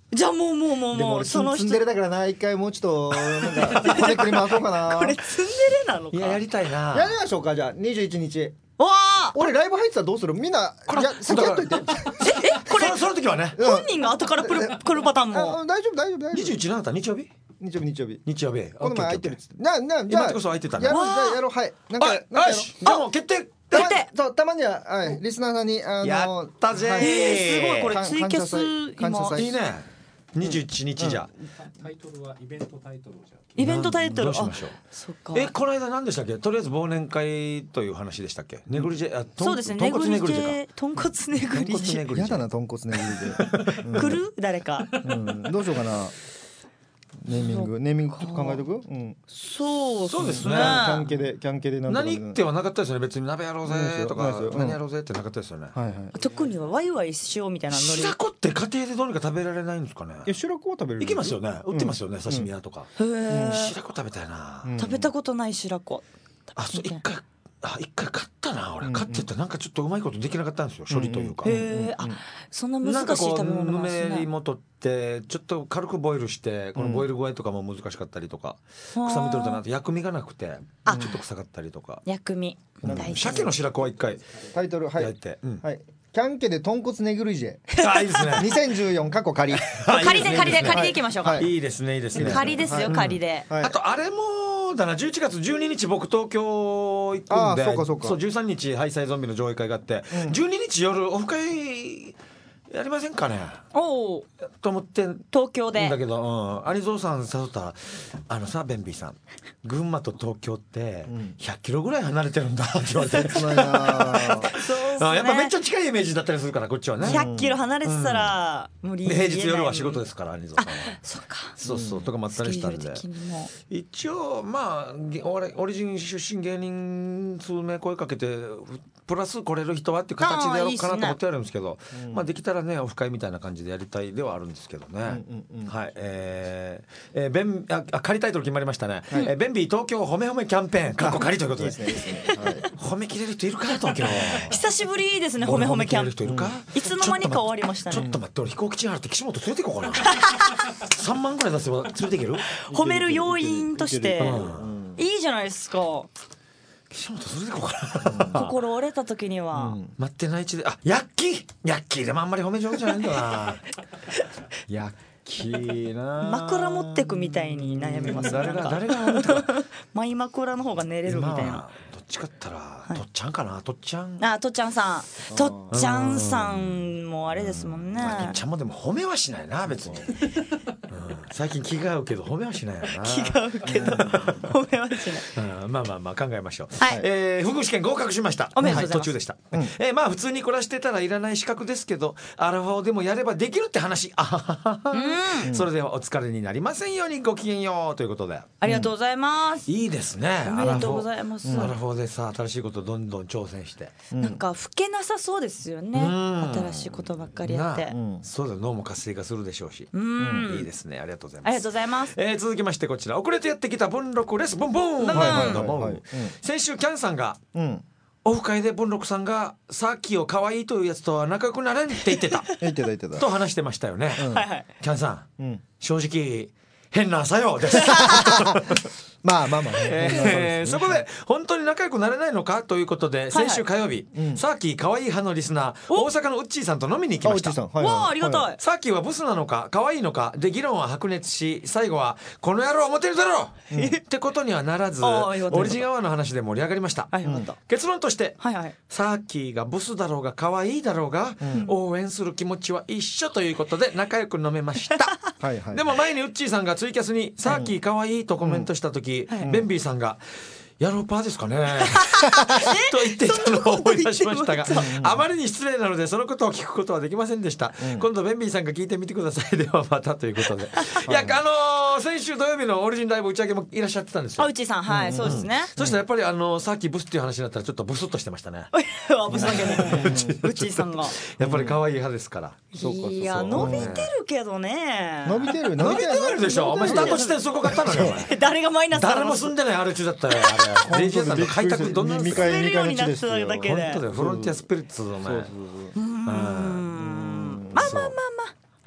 じゃあもうもうもうでももう俺ツンツンデレだからな、一回もうちょっとなんかこねくり回そうかな。 これツンデレなのか。 いややりたいな。 やりましょうか。じゃあにじゅういちにち。 わあ。 俺ライブ入ってたらどうする？みんな、いや先やっといて。 えこれそのその時はね。 本人が後から来る来るパターンも。 あ大丈夫大丈夫大丈夫。 にじゅういちなんだった日曜日？ 日曜日日曜日。 日曜日。 この前空いてるっつっって。ななじゃあ今こそ空いてたねやろうじゃあやろうはい。なんかあなんかやろうよし。じゃあもう決定。 たまそうたまには、はい、リスナーさんにあのやったぜーはいえーすごいこれ感ツイキャス感謝祭感謝祭いいね。にじゅういちにちじゃ。 タイトルはイベントタイトルをじゃあイベントタイトル。 どうしましょう。 そっか。 えこの間何でしたっけ？とりあえず忘年会という話でしたっけ？ネグリジェあとんそうですね。 豚骨ネグリジェか。 豚骨ネグリジェ。 豚骨ネグリジェやだな豚骨ネグリで。 来る誰か。 うんどうしようかな。ネーミングネーミング考えとく？うん。 そうそうですねキャンケでキャンケでなんとかで何ってはなかったですよね。別に鍋やろうぜとかないですようん何やろうぜってなかったですよね。 はいはい。 特にはワイワイしようみたいなノリ。 白子って家庭でどうにか食べられないんですかね。 いや白子は食べれる。 いけますよね。売ってますよね。刺身屋とか。 へえ。 白子食べたいな。 食べたことない白子。 あそう一回あ一回買ったな俺買っててなんかちょっとうまいことできなかったんですよ処理というか。 へえ。あそんな難しい食べ物なんですね。 ぬめりも取ってちょっと軽くボイルしてこのボイル具合とかも難しかったりとか臭み取るとなって薬味がなくてちょっと臭かったりとか。 薬味。 鮭の白子は一回タイトルはい焼いて。 はいキャンケで豚骨ネグリジェ。 あいいですね。 にせんじゅうよん過去仮。 仮で仮で仮でいきましょうか。 いいですねいいですね。 仮ですよ仮で。 あとあれもだなじゅういちがつじゅうににち僕東京行くんであーそうかそうかそうじゅうさんにちハイサイゾンビの上映会があってじゅうににち夜オフ会やりませんかねおお。 と思ってん東京でだ。けど、うん、アニゾーさん誘ったらあのさベンビーさん群馬と東京ってひゃっキロぐらい離れてるんだって言われて、 つらいな。 あやっぱめっちゃ近いイメージだったりするからこっちはね。 ひゃっキロ離れてたら無理。 で平日夜は仕事ですからアニゾーさんは。 そっか。 そうそうとかもあったりしたんでスケジュール的にも一応まあげお笑いオリジン出身芸人数名声かけてプラス来れる人はっていう形でやろうかなと思ってやるんですけどまあできたらねオフ会みたいな感じでやりたいではあるんですけどね。はいえーえーベンああ仮タイトル決まりましたね。えーベンビー東京褒め褒めキャンペーン過去仮ということで褒めきれる人いるか東京。 久しぶりですね褒め褒めキャン人いるか。 いつの間にか終わりましたね。 ちょっと待って俺飛行機賃払って岸本連れて行こうかな。さんまんぐらい出せば連れていける。 褒める要因としてうんいいじゃないですか。 岸本連れて行こうかな。 心折れた時には待ってないちであヤッキーヤッキーでもあんまり褒め上手じゃないんだな。ヤッキーな枕持ってくみたいに悩みます。 誰がなんか誰が褒めたかマイ枕の方が寝れるみたいな。 今はどっちかって言ったらとっちゃんかなとっちゃん。 あとっちゃんさんとっちゃんさんもあれですもんね。 とっちゃんもでも褒めはしないな別に。うん最近気が合うけど褒めはしないよな。 気が合うけど褒めはしない。 うんまあまあまあ考えましょう。 はいえー福祉試験合格しました。 おめでとうございますは途中でした。えーまあ普通に暮らしてたらいらない資格ですけどアルファをでもやればできるって話。あはははそれではお疲れになりませんようにごきげんようということで。 ありがとうございます。 いいですね。 おめでとうございますアラフォーでさ新しいことどんどん挑戦して。 なんか老けなさそうですよね。 うん新しいことばっかりやって。 なあそうだ脳も活性化するでしょうし。 うんいいですねありがとうございます。 ありがとうございます。 えー続きましてこちら遅れてやってきた文録ですボンボン、 ボンボンはいはいはいはいはい先週キャンさんがうん。 オフ会で文録さんがさっきを可愛いというやつとは仲良くなれんって言ってた言ってた言ってた。 と話してましたよね、 はいはい。 キャンさん、 うん。 正直変な朝よです、 まあまあまあ。 えーそこで本当に仲良くなれないのかということで先週火曜日、 うんさっき可愛い派のリスナー大阪のウッチーさんと飲みに行きました。 さん。はいわあありがたい。 さっきはブスなのか可愛いのかで議論は白熱し最後はこの野郎思ってるだろう、ってことにはならずああよかったオリジン側の話で盛り上がりました。 はいよかった。 結論としてはいはい。 さっきがブスだろうが可愛いだろうが、応援する気持ちは一緒ということで仲良く飲めました。 はいはい。 でも前にウッチーさんがツイキャスに「さっき可愛いとコメントした時、ベンビーさんが「やろうパーですかね?」と言っていたのを思い出しましたがあまりに失礼なのでそのことを聞くことはできませんでした、今度ベンビーさんが聞いてみてください。ではまたということでいやあのー先週土曜日のオリジンライブ打ち上げもいらっしゃってたんですよ。 あうちさんはいそうですね。 そしたらやっぱりあのさっきブスっていう話になったらちょっとブスッとしてましたね。 あブスだけでうちさんが。 やっぱり可愛い派ですから。 いや伸びてるけどね。 伸びてる伸びてるでしょ。お前スタート地点そこ買ったのよ。 誰がマイナス誰も住んでないある中だったよ。あれレジェンドの開拓どんな二階滑るようになってただけで。 本当だよフロンティアスピリッツのね。 うんまあまあまあまあまあいいです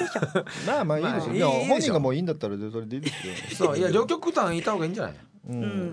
いじゃん。 まあまあいいですよ、いや本人がもういいんだったらそれでいいですよ。 そういや両極端いた方がいいんじゃない。 うん、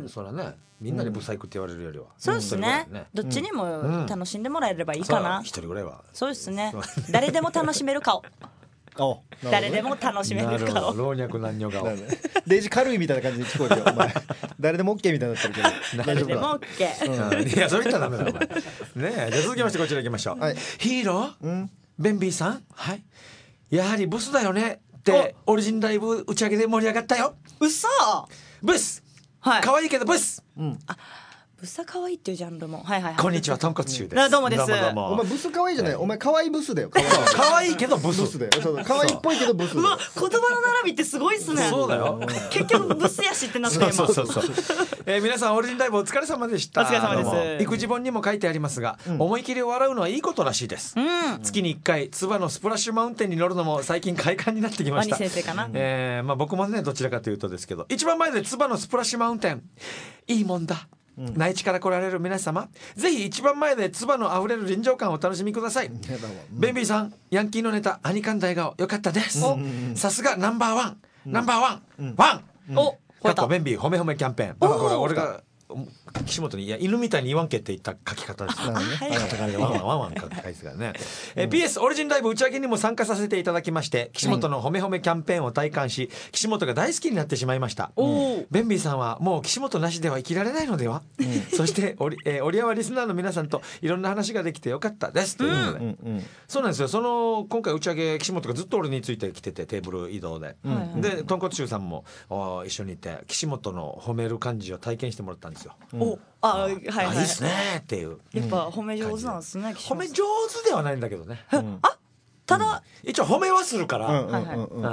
そらねみんなでブサイクって言われるよりは、 そうですね、どっちにも楽しんでもらえればいいかな。 一人ぐらいはそうですね。誰でも楽しめる顔。誰でも楽しめる顔。 老若男女顔。 デイジ軽いみたいな感じで聞こえるよお前。誰でも OK みたいになってるけど。 誰でも OK。 いやそれ言ったらダメだお前。ねえじゃあ続きましてこちら行きましょう。ヒーローベンビーさん、はい、やはりブスだよねってオリジンライブ打ち上げで盛り上がったよ。 うそ。 ブス。はい。可愛いけどブス。うん。 あ、ブス可愛いっていうジャンルも。はいはいはい。 こんにちは、とんこつしゅうです。 どうもです。 お前ブス可愛いじゃない。お前可愛いブスだよ。 可愛いけどブス。ブスだよ。可愛いっぽいけどブス。 うわ、言葉の並びってすごいっすね。 そうだよ。 結局ブスやしってなって今。 そうそうそう。え皆さんオリジンライブお疲れ様でした。 お疲れ様です。 育児本にも書いてありますが、思い切り笑うのはいいことらしいです。月にいっかいツバのスプラッシュマウンテンに乗るのも最近快感になってきました。 ワニ先生かな。 えまあ僕もねどちらかというとですけど、一番前でツバのスプラッシュマウンテンいいもんだ。内地から来られる皆様、ぜひ一番前で唾のあふれる臨場感をお楽しみください。ベンビーさん、ヤンキーのネタアニカン大顔良かったです。さすがナンバーワン、ナンバーワン、ワン。お、かっこベンビー褒め褒めキャンペーン。これ俺が岸本にいや犬みたいに言わんけって言った書き方です。ワンワンワン書いてからね。え ピーエス オリジンライブ打ち上げにも参加させていただきまして、岸本の褒め褒めキャンペーンを体感し、岸本が大好きになってしまいました。ベンビーさんはもう岸本なしでは生きられないのでは。そしてオリえオリアワリスナーの皆さんといろんな話ができてよかったですということで、そうなんですよ。その今回打ち上げ岸本がずっと俺についてきててテーブル移動で、でとんこつしゅうさんも一緒にいて岸本の褒める感じを体験してもらったんですよ。 お、あ、はいはい。 いいっすねっていう。 やっぱ褒め上手なんですね。 褒め上手ではないんだけどね。 あ、ただ一応褒めはするから。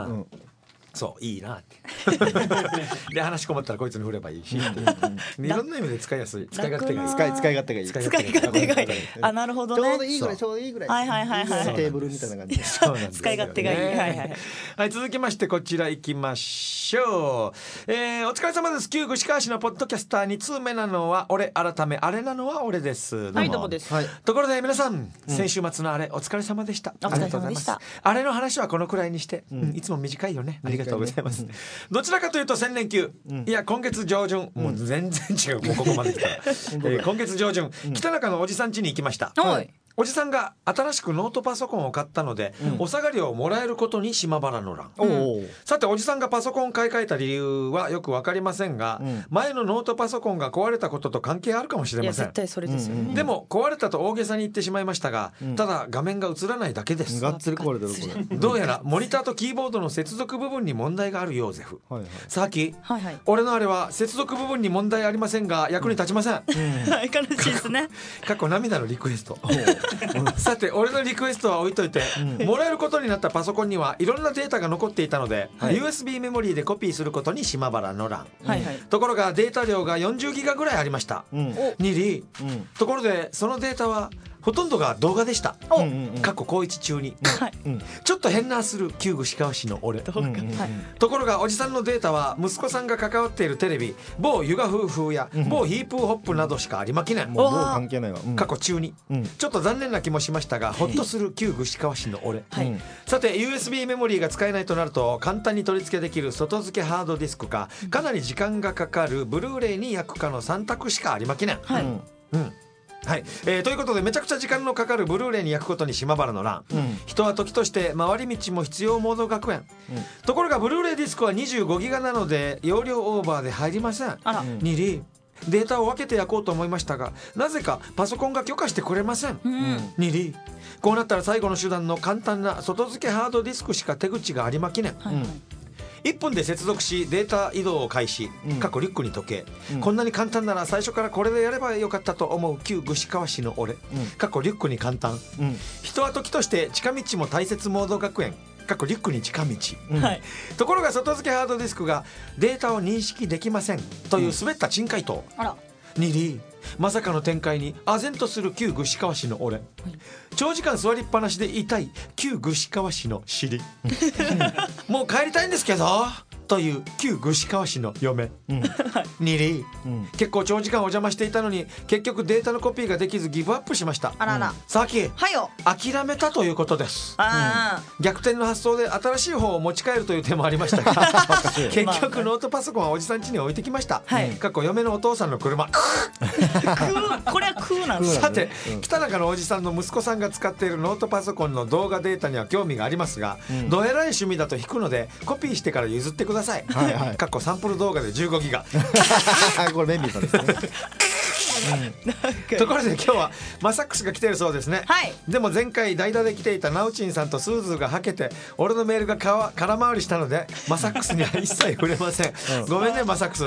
そういいなってで話こもったらこいつに振ればいいし、いろんな意味で使いやすい、使い勝手がいい、 使い使い勝手がいい、 使い勝手がいい。あ、なるほどね。 ちょうどいいぐらい、ちょうどいいぐらい。 はいはいはいはい。 テーブルみたいな感じ。 そうなんです。使い勝手がいい。はいはい。 はい、続きましてこちら行きましょう。えー、お疲れ様です。旧串川市のポッドキャスターに通目なのは俺、改めあれなのは俺です。 はい、どうもです。 ところで皆さん、先週末のあれお疲れ様でした。 お疲れ様でした。 あれの話はこのくらいにして、いつも短いよね。ありがとうございます。どちらかというと千連休、いや今月上旬、もう全然違う、もうここまで来た、えー、今月上旬、北中のおじさん家に行きました。おじさんが新しくノートパソコンを買ったので、うん、お下がりをもらえることに島原の欄、うん、さておじさんがパソコンを買い替えた理由はよく分かりませんが、うん、前のノートパソコンが壊れたことと関係あるかもしれません。いや絶対それですよね。 でも壊れたと大げさに言ってしまいましたが、うん、ただ画面が映らないだけです。 がっつり壊れてるこれ。 どうやらモニターとキーボードの接続部分に問題があるようゼフ、はいはい、さっき、 はいはい、 俺のあれは接続部分に問題ありませんが役に立ちません、うん、 悲しいですね。 過去涙のリクエストさて俺のリクエストは置いといて、うん、もらえることになったパソコンにはいろんなデータが残っていたので、はい、ユーエスビー メモリーでコピーすることに島原の欄、はいはい、ところがデータ量がよんじゅうギガぐらいありました、うん、にり、うん、ところでそのデータはほとんどが動画でした。過去高一中に、うん、ちょっと変なする旧串川市の俺、うん、ところがおじさんのデータは息子さんが関わっているテレビ某ユガ夫婦や某ヒープーホップなどしかありまきねん、 もう関係ないわ、うん、 過去中に、うん、ちょっと残念な気もしましたがほっとする旧串川市の俺、はい、さて ユーエスビー メモリーが使えないとなると簡単に取り付けできる外付けハードディスクかかなり時間がかかるブルーレイに焼くかのさん択しかありまきねん、はい、うんうんはい、えー、ということでめちゃくちゃ時間のかかるブルーレイに焼くことに島原の欄、うん、人は時として回り道も必要モード学園、うん、ところがブルーレイディスクはにじゅうごギガなので容量オーバーで入りません。あら、にりデータを分けて焼こうと思いましたがなぜかパソコンが許可してくれません、うん、にりこうなったら最後の手段の簡単な外付けハードディスクしか手口がありまきねん、はいはい、いっぷんで接続しデータ移動を開始、うん、過去リュックに時計、うん、こんなに簡単なら最初からこれでやればよかったと思う旧串川市の俺、うん、過去リュックに簡単、うん、人は時として近道も大切モード学園過去リュックに近道、うん、ところが外付けハードディスクがデータを認識できませんという滑った珍回答、うん、あらにりまさかの展開に唖然とする旧串川市の俺、はい、長時間座りっぱなしで痛い旧串川市の尻もう帰りたいんですけどという旧串川市の嫁、うん、ニリー、うん、結構長時間お邪魔していたのに結局データのコピーができずギブアップしました。 あらら、 さっきはいよ、 諦めたということです。あ、うん、逆転の発想で新しい方を持ち帰るという手もありましたが結局ノートパソコンはおじさん家に置いてきました。かっこ嫁のお父さんの車これはクーなんです。 さて、うん、北中のおじさんの息子さんが使っているノートパソコンの動画データには興味がありますが、うん、どえらい趣味だと引くのでコピーしてから譲ってください。はいはい、かっこサンプル動画でじゅうごギガこれ便利さですねうん、ところで今日はマサックスが来てるそうですね、 はい、 でも前回代打で来ていたナウチンさんとスーズーがはけて俺のメールがか空回りしたのでマサックスには一切触れません、うん、ごめんねマサックス、うん、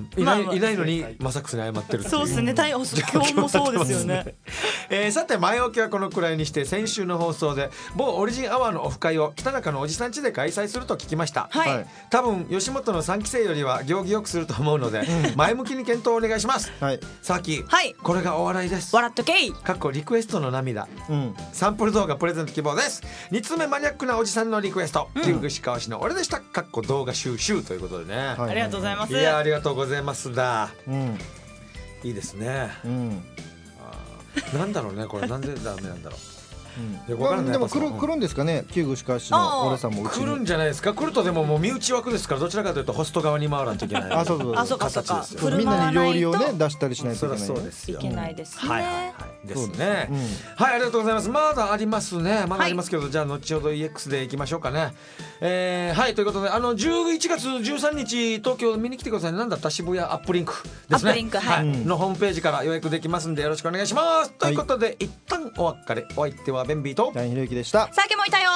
いない、まあ、いないのにマサックスに謝ってるっていう。 そうですね、今日もそうですよねえー、さて前置きはこのくらいにして先週の放送で某オリジンアワーのオフ会を北中のおじさん家で開催すると聞きました、はい、多分吉本のさんき生よりは行儀よくすると思うので、うん、前向きに検討をお願いします、はい、さっき、はい、これがお笑いです。 笑っとけい。 かっこリクエストの涙、うん、サンプル動画プレゼント希望です。につめマニアックなおじさんのリクエスト、リグシカワシの俺でした。かっこ動画収集ということでね、はい、 ありがとうございます。 いやありがとうございますだ、うん、いいですね、うん、あなんだろうねこれなんでダメなんだろううん、で, でも来 る, 来るんですかね、旧串川市の俺さんもうちに来るんじゃないですか。来るとでももう身内枠ですからどちらかというとホスト側に回らんといけないあそうそうそう形ですよ。 みんなに料理をね出したりしないといけない、 そうですよ、 いけないですね、 はいはいはいですね、うん、はいありがとうございます。まだありますねまだありますけど、はい、じゃあ後ほど イーエックス でいきましょうかね。えー、はいということであのじゅういちがつじゅうさんにち東京見に来てくださいね。なんだった渋谷アップリンクですね、 アップリンク、はい、 はい、のホームページから予約できますんでよろしくお願いします、はい、ということで一旦お別れ。お相手はベンビーとダイひろゆきでした。 さきもいたよ。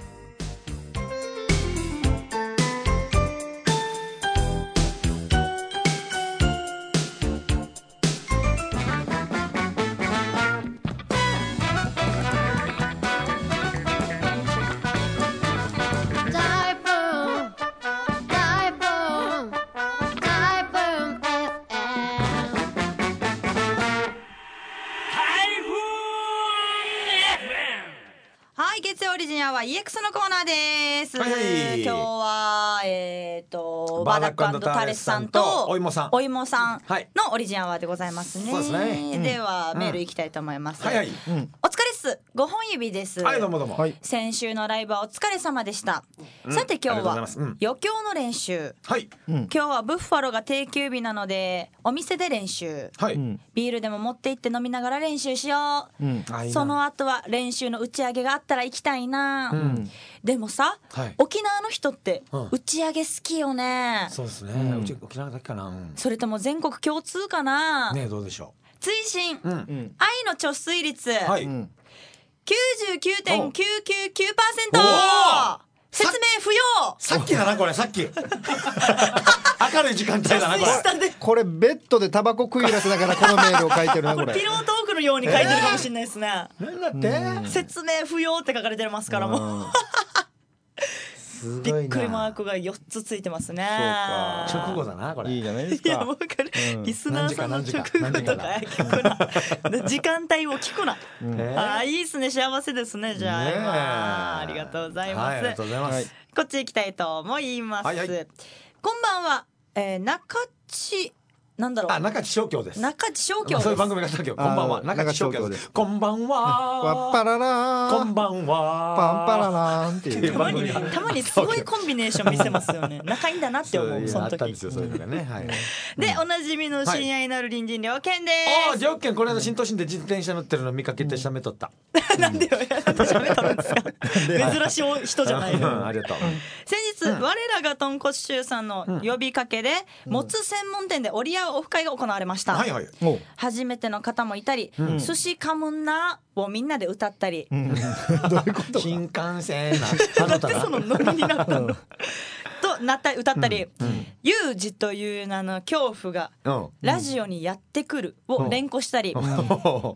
イーエックス のコーナーです、はいはい、今日はえーとバーダック&タレスさんとお芋さんお芋さんのオリジンアワーでございますね、 そうですね、 うん、ではメールいきたいと思います、 うんはいはいうん、 お疲れっすごほん指です、 はいどうもどうも、はい、 先週のライブはお疲れ様でした、うん、さて今日は余興の練習、はいうん、今日はブッファロが定休日なのでお店で練習、はい、ビールでも持って行って飲みながら練習しよう、うん、その後は練習の打ち上げがあったら行きたいな、うん、でもさ、はい、沖縄の人って打ち上げ好きよね、 うん、そうですね、うん、沖縄だけかな、うん、 それとも全国共通かなねえどうでしょう。 追伸、うん、愛の貯水率、はい、きゅうじゅうきゅうてんきゅうきゅうきゅうパーセント 説明不要。 さっきだなこれさっき明るい時間帯だなこれこれベッドでタバコ食いらせながらこのメールを書いてるなこれピロートークのように書いてるかもしれないですね、 えー、なんだって説明不要って書かれてますからもうびっくりマークがよっつついてますね。 そうか直後だなこれ。 いいじゃないですか。 いや分かる、うん、リスナーさんの直後とか聞くな時間帯を聞くな、うん、あいいっすね幸せですね。じゃあ、ね、ありがとうございます、はい、 ありがとうございます。 こっち行きたいと思います、はいはい、こんばんは、えー、中地なんだろうあ中地正京です。 中地正京です、まあ、 そういう番組がしたけどこんばんは中地正京です。こんばんはわっぱららこんばんはパンパラランっていうたまにたまにすごいコンビネーション見せますよね仲いいんだなって思うその時あったんですよそういうのがね、はい、で、うん、おなじみの親愛なる隣人両県です、 はい、あ両県この間新都心で自転車乗ってるの見かけて写メ撮った、 うん、なんでよなんで写メ撮るんですか珍しい人じゃないの、 うん、ありがとう。 先日、うん、我らが豚骨臭さんの呼びかけで、うん、もつ専門店で折り合うオフ会が行われました、はいはい、初めての方もいたり、うん、寿司かむなをみんなで歌ったり、うん、 どういうこと新幹線なだってそのノリになったのとなった歌ったり、うんうん、有事という名の恐怖がラジオにやってくるを連呼したり、うん、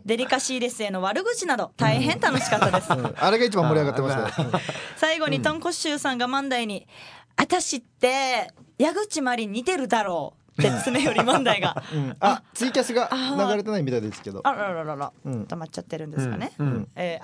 デリカシーレスへの悪口など大変楽しかったです、うん、 あれが一番盛り上がってましたね最後に豚骨臭さんが漫才に私って矢口まり似てるだろうって爪より問題が、 うん、あツイキャスが流れてないみたいですけどあらららら、うん、溜まっちゃってるんですかね、うんうんえー、あ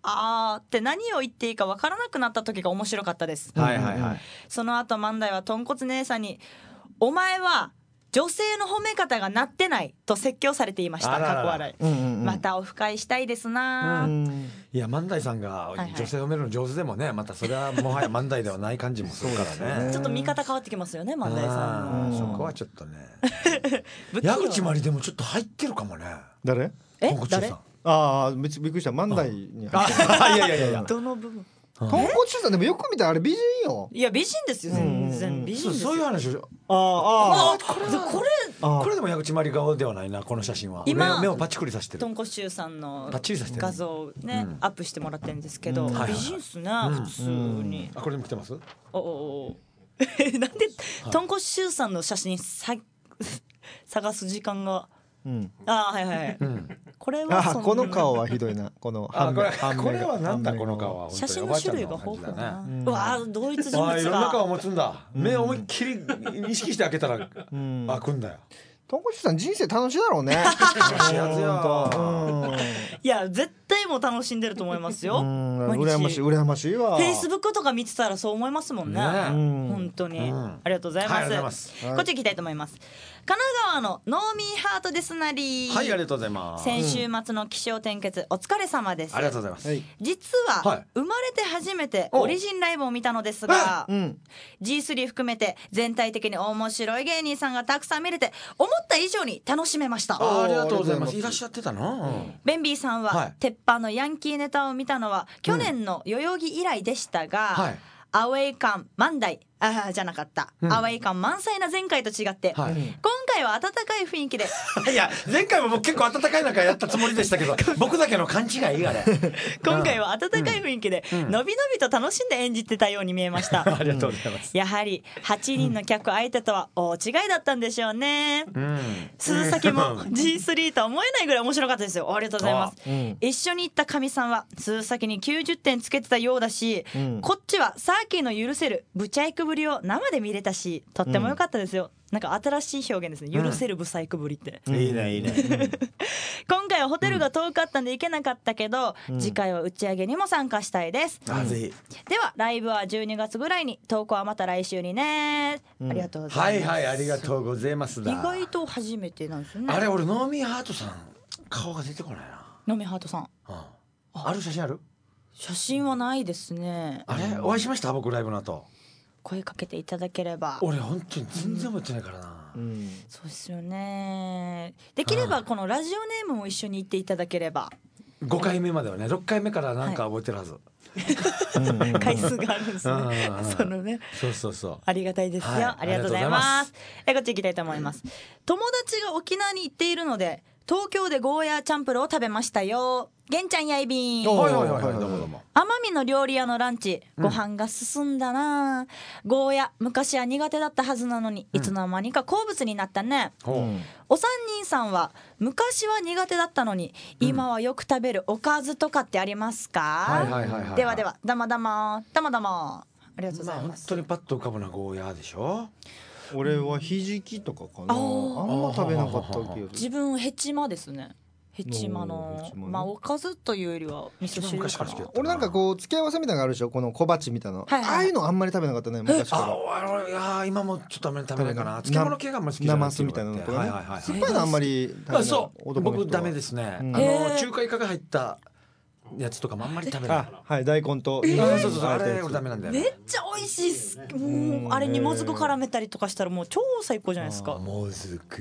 あーって何を言っていいか分からなくなった時が面白かったです。 はいはいはい。 その後万代はとんこつ姉さんにお前は女性の褒め方がなってないと説教されていました。 あらららかっこ笑い、 うんうんうんまたオフ会したいですな、 うんいや万代さんが女性褒めるの上手でもね、またそれはもはや万代ではない感じもするからね。 ちょっと見方変わってきますよね万代さんの。 そこはちょっとね矢口まりでもちょっと入ってるかもね。 誰？ えとんこつさん誰？ ああびっくりした万代に入ってあいやいやいやいやどの部分？ とんこつさんでもよく見たらあれ美人よ。 いや美人ですよ全然美人そうですよ。 そういう話をあああこれこれあこれでも矢口まり顔ではないなこの写真は。 今目をパチクリさせてる。 とんこしゅうさんのパッチリさせてる画像をね、 うんアップしてもらってるんですけど、 うんはいはい美人っすね、 うん普通に。 あこれでも来てます？ おおおなんでとんこしゅうさんの写真さ探す時間が。 うんあはいはいはい、これはあそんなこの顔はひどいなこのあこれ半目これはなんだ半目この顔は。 写真の種類が豊富だな。 ね。 うわー同一人物あいろんな顔が。 持つんだ。目を思いっきり意識して開けたら開くんだよ。 とんこつさん人生楽しいだろうね。 幸せよ。 いや絶対もう楽しんでると思いますよ。毎日羨ましい羨ましいわ。 フェイスブックとか見てたらそう思いますもんね。 ね本当に、 うんありがとうございます。 はいありがとうございますこっち行きたいと思います。神奈川のノーミーハートですなり。 はいありがとうございます。 先週末の起承転結お疲れ様です。 ありがとうございます。 実は、 はい生まれて初めておオリジンライブを見たのですが、 うんジースリー 含めて全体的に面白い芸人さんがたくさん見れて思った以上に楽しめました。 あありがとうございます。 ありいらっしゃってたの。 ベンビーさんは、 はい鉄板のヤンキーネタを見たのは去年の代々木以来でしたが、 はいアウェイ感満大あじゃなかった、 うんアウェイ感満載な前回と違って、 はい今回は温かい雰囲気でいや前回も僕結構温かい中やったつもりでしたけど僕だけの勘違いあれ。 今回は温かい雰囲気で、 うんのびのびと楽しんで演じてたように見えましたありがとうございます。 やはりはちにんの客相手とは大違いだったんでしょうね。 うん鈴先も ジースリー とは思えないぐらい面白かったですよ。ありがとうございます。 うん一緒に行ったかみさんは鈴先にきゅうじゅってんつけてたようだし、 うんこっちはサーキーの許せるブチャイクぶりを生で見れたしとっても良かったですよ。なんか新しい表現ですね。許せるブサイクぶりって、 いいねいいね。 今回はホテルが遠かったんで行けなかったけど、次回は打ち上げにも参加したいです。 あぜひ。 ではライブはじゅうにがつぐらいに、投稿はまた来週にね、ありがとうござます。 はいいはいありがとうございますだ。 意外と初めてなんですよね。 あれ俺ノーミーハートさん顔が出てこないな。 ノミハートさんうんある写真ある？ 写真はないですね。 あれお会いしました僕ライブの後。 声かけていただければ。 俺本当に全然覚えてないからな。 うんそうですよね。できればこのラジオネームも一緒に言っていただければ。 ごかいめまではねろっかいめからなんか覚えてるはず。 回数があるんですねうんうんうん。 そのね。 そうそうそう。 ありがたいですよ、 はいありがとうございます。えこっち行きたいと思います。友達が沖縄に行っているので東京でゴーヤーチャンプルを食べましたよ。げんちゃんやいびん。 はいはいはいはいどうもどうも。 奄美の料理屋のランチ、ご飯が進んだな、ゴーヤ昔は苦手だったはずなのに、いつの間にか好物になったね。 ほお三人さんは昔は苦手だったのに今はよく食べるおかずとかってありますか？ はいはいはいはいではではだまだまだまだまありがとうごまあ本ざいます。 当にパッと浮かぶのはゴーヤーでしょ。 俺はひじきとかかな。ああーんま食べなかった気がする。 自分ヘチマですね。ヘチマおーのヘチマねまあおかずというよりは味噌汁かな。 俺なんかこう付け合わせみたいなのがあるでしょ、この小鉢みたいなの、 はいはいああいうのあんまり食べなかったね昔かあら。 俺いやー今もちょっとあんまり食べないかな。漬物系があんまり好きじゃないナマスみたいなのとかね、 はいはいはい酸っぱいのあんまり食べない。 あそう男の人は僕ダメですね。あうんのへー中華イカが入ったやつとかもあんまり食べない。 あはい大根と、 あそうそうそうあれ俺ダメなんだよね。 めっちゃ美味しいっす。もうあれにもずく絡めたりとかしたらもう超最高じゃないですか。 もずく。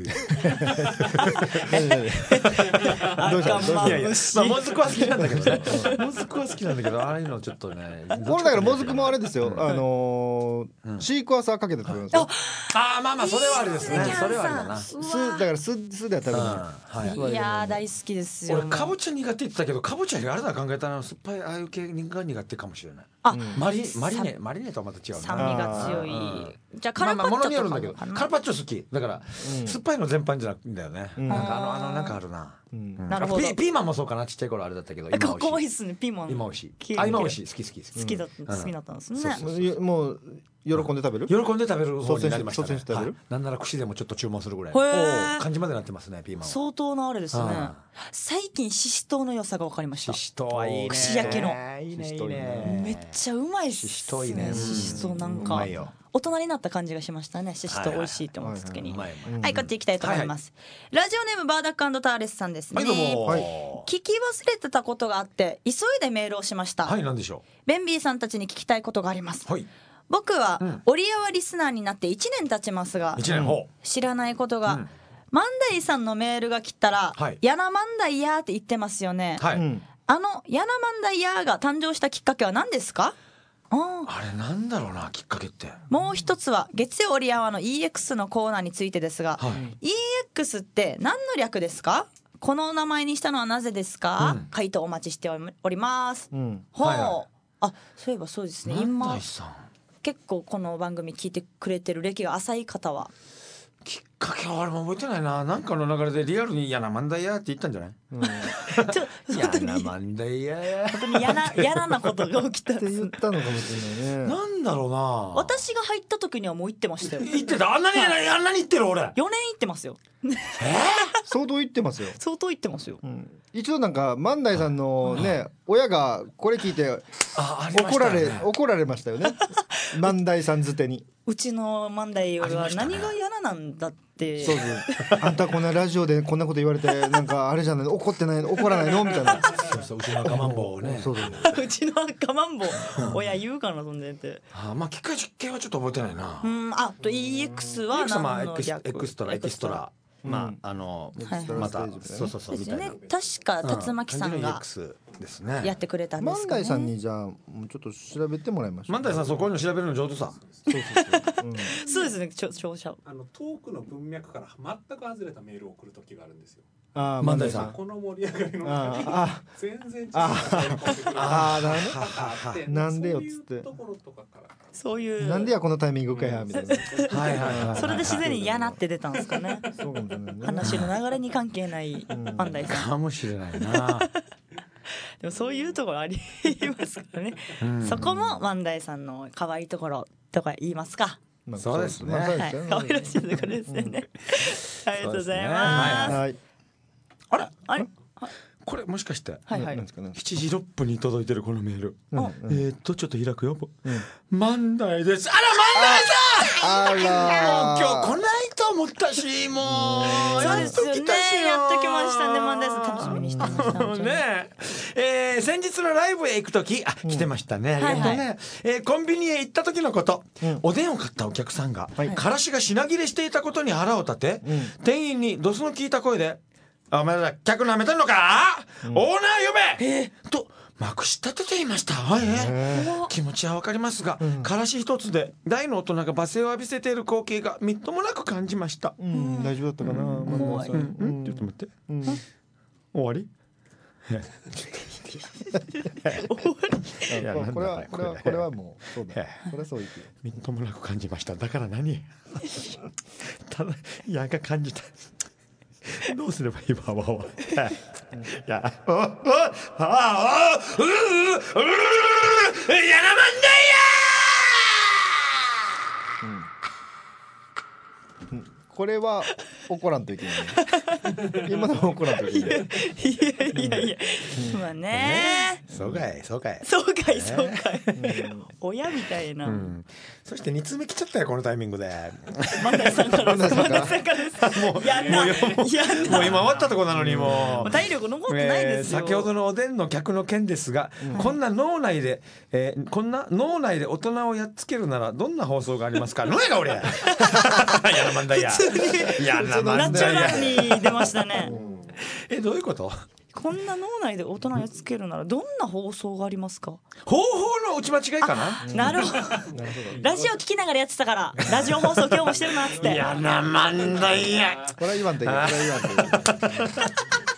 どうしたどうしたいやいやまあもずくは好きなんだけどね。もずくは好きなんだけどああいうのちょっとね。 これだからもずくもあれですよ、あのーシークワーサーかけて食べるんですよ。 ああまあまあそれはあれですね。それはあれだな。 酢だから酢酢で食べるの。 はいいやー大好きですよ。 俺かぼちゃ苦手って言ってたけどかぼちゃよりあれだ考えたら酸っぱいああいう系が苦手かもしれない。 あマリマリネマリネとはまたた違うな。 酸味が強い。じゃあカまあまあものルパッチョによるんだけど、 とかもかな。 カルパッチョ好きだから、酸っぱいの全般じゃなくてんだよね。なんかあのあのなんかあるな。 なるほど。 ピピーマンもそうかな、ちっちゃい頃あれだったけど、今美味しい。 かわいいっすね、ピーマン。 今美味しきい。あ、今美味しい。好き好き好きだ好きだったんですね。 もう喜んで食べる？ 喜んで食べる方になりましたね。 率先して食べる？ なんなら串でもちょっと注文するぐらい。 へー感じまでなってますね、ピーマンは。 相当なあれですねあ。 最近ししとうの良さが分かりました。 ししとうはいいね。 串焼きの。 いいねいいね。 めっちゃうまいっすね。 ししとういいね。 ししとうなんうかまいよ。 大人になった感じがしましたね。ししとう美味しいって思った時に。 うまいうまい。 はい、こっち行きたいと思います。ラジオネームバーダック&ターレスさんですね。 はいどうも。はい。 聞き忘れてたことがあって急いでメールをしました。 はい、なんでしょベンビーさんたちに聞きたいことがあります。 う。はい。 僕はうんオリアワリスナーになっていちねん経ちますが、 一年ほう。 知らないことが、 うんマンダイさんのメールが来たら、 はいヤナマンダイヤーって言ってますよね。 はい。 あのヤナマンダイヤーが誕生したきっかけは何ですか？ああれなんだろうな、きっかけって。 もう一つは月曜オリアワの イーエックス のコーナーについてですが、 はい。 イーエックス って何の略ですか？この名前にしたのはなぜですか？ うん回答お待ちしております。ほう、 はいはいあ、そういえばそうですね。 マン今ダイさん。 結構この番組聞いてくれてる歴が浅い方はきっかけは俺も覚えてないな。なんかの流れでリアルに嫌なマンダイヤーって言ったんじゃない？ ちょ嫌本当になマンダイヤー。 本当に嫌な嫌なことが起きたんってです言ったのかもしれないね。 なんだろうな。 私が入った時にはもう言ってましたよ。 言ってた。あんなにあんなに言ってる俺。 よねん行ってますよ。 相当言ってますよ。 相当言ってますよ。 一度なんか万代さんのね親がこれ聞いてあありまし怒らたねれ怒られましたよね。万代さんづてに。 うちの万代はありましたね何が嫌なんだって。 そうそう。あんたこんなラジオでこんなこと言われてなんかあれじゃない怒ってないの怒らないのみたいな。 そうそう、うちの赤マンボウをね。 そうそう。 うちの赤マンボウ親言うかなそんでって。 あ、まあきっかけはちょっと覚えてないなう。ん、あと イーエックス は何のエクス略？ エクストラエキストラ。まああのはいまたそうそうそうみたいな。 ですよね。確か竜巻さんがイーエックス ですね。 やってくれたんですかね。 万代さんにじゃあもうちょっと調べてもらいましょう。 万代さんそこの調べるの上手さ。 そうそうそう。うんそうですね。ちょ聴者。 あのトークの文脈から全く外れたメールを送る時があるんですよ。 ああ万代さんこの盛り上がりのあ中であ全然違うあああなるとかあってなんでよっつってそういうところとかからそういう。 なんでやこのタイミングかやみたいな。 はいはいはい。 それで自然に嫌なって出たんですかね。 そうかもしれないね。 話の流れに関係ない万代さん。 かもしれないな。 でもそういうところありますからね。そこも万代さんの可愛いところとか言いますか。 まあそうですねまあそうはいですよね。 可愛らしいところですよね。ありがとうございそうます。 はい。 あれあれ、 これもしかしてはいはいなん。ですかね。 しちじろっぷんに届いてるこのメール。 うんあえーっとちょっと開くよ。万代です。ああら万代さん。 らー。 今日来ないと思ったし、もうそうですよね。 やっと来たしよやっと来ましたね。万代さん楽しみにしてました。本当にねええー先日のライブへ行く時あ来てましたね、ありがとうね、 はいはえーコンビニへ行った時のこと、おでんを買ったお客さんが、からしが品切れしていたことに腹を立て、店員にドスの効いた声で「お前ら客舐めてんのか、オーナー呼べ!」とまくし立てていました。えー気持ちはわかりますが、からし一つで大の大人が罵声を浴びせている光景がみっともなく感じました。 うん大丈夫だったかな。万代さんうんうんちょっと待って、終わりいやこれはこれはこれはもうそうだえ。 これはそう言って。 みっともなく感じました。だから何ただやが感じた。どうすればいいわわわ。いや、ああああううううやなまんだこれは怒らんといけないね。今のは怒らんといけない。 いやいやいや。まあね。 そうかいそうかい。 そうかいそうかい。親みたいな。 そしてに通目来ちゃったよこのタイミングで。 万代さんからです。万代さんからです。 もうやんな。やんもう今終わったとこなのにもう。 もう体力残ってないですよ。 えー先ほどのおでんの客の件ですが、こんな脳内で、えーこんな脳内で大人をやっつけるならどんな放送がありますか。のやが俺やなまんだいややなまナチュんだいやラルに出ましたね。 えどういうこと。 こんな脳内で大人をやっつけるならどんな放送がありますか。 方法の打ち間違いかな。 なるほど。ラジオ聞きながらやってたからラジオ放送今日もしてるなっつって。 やなまんだいやこれは言わんといけない。これは言わんといけない。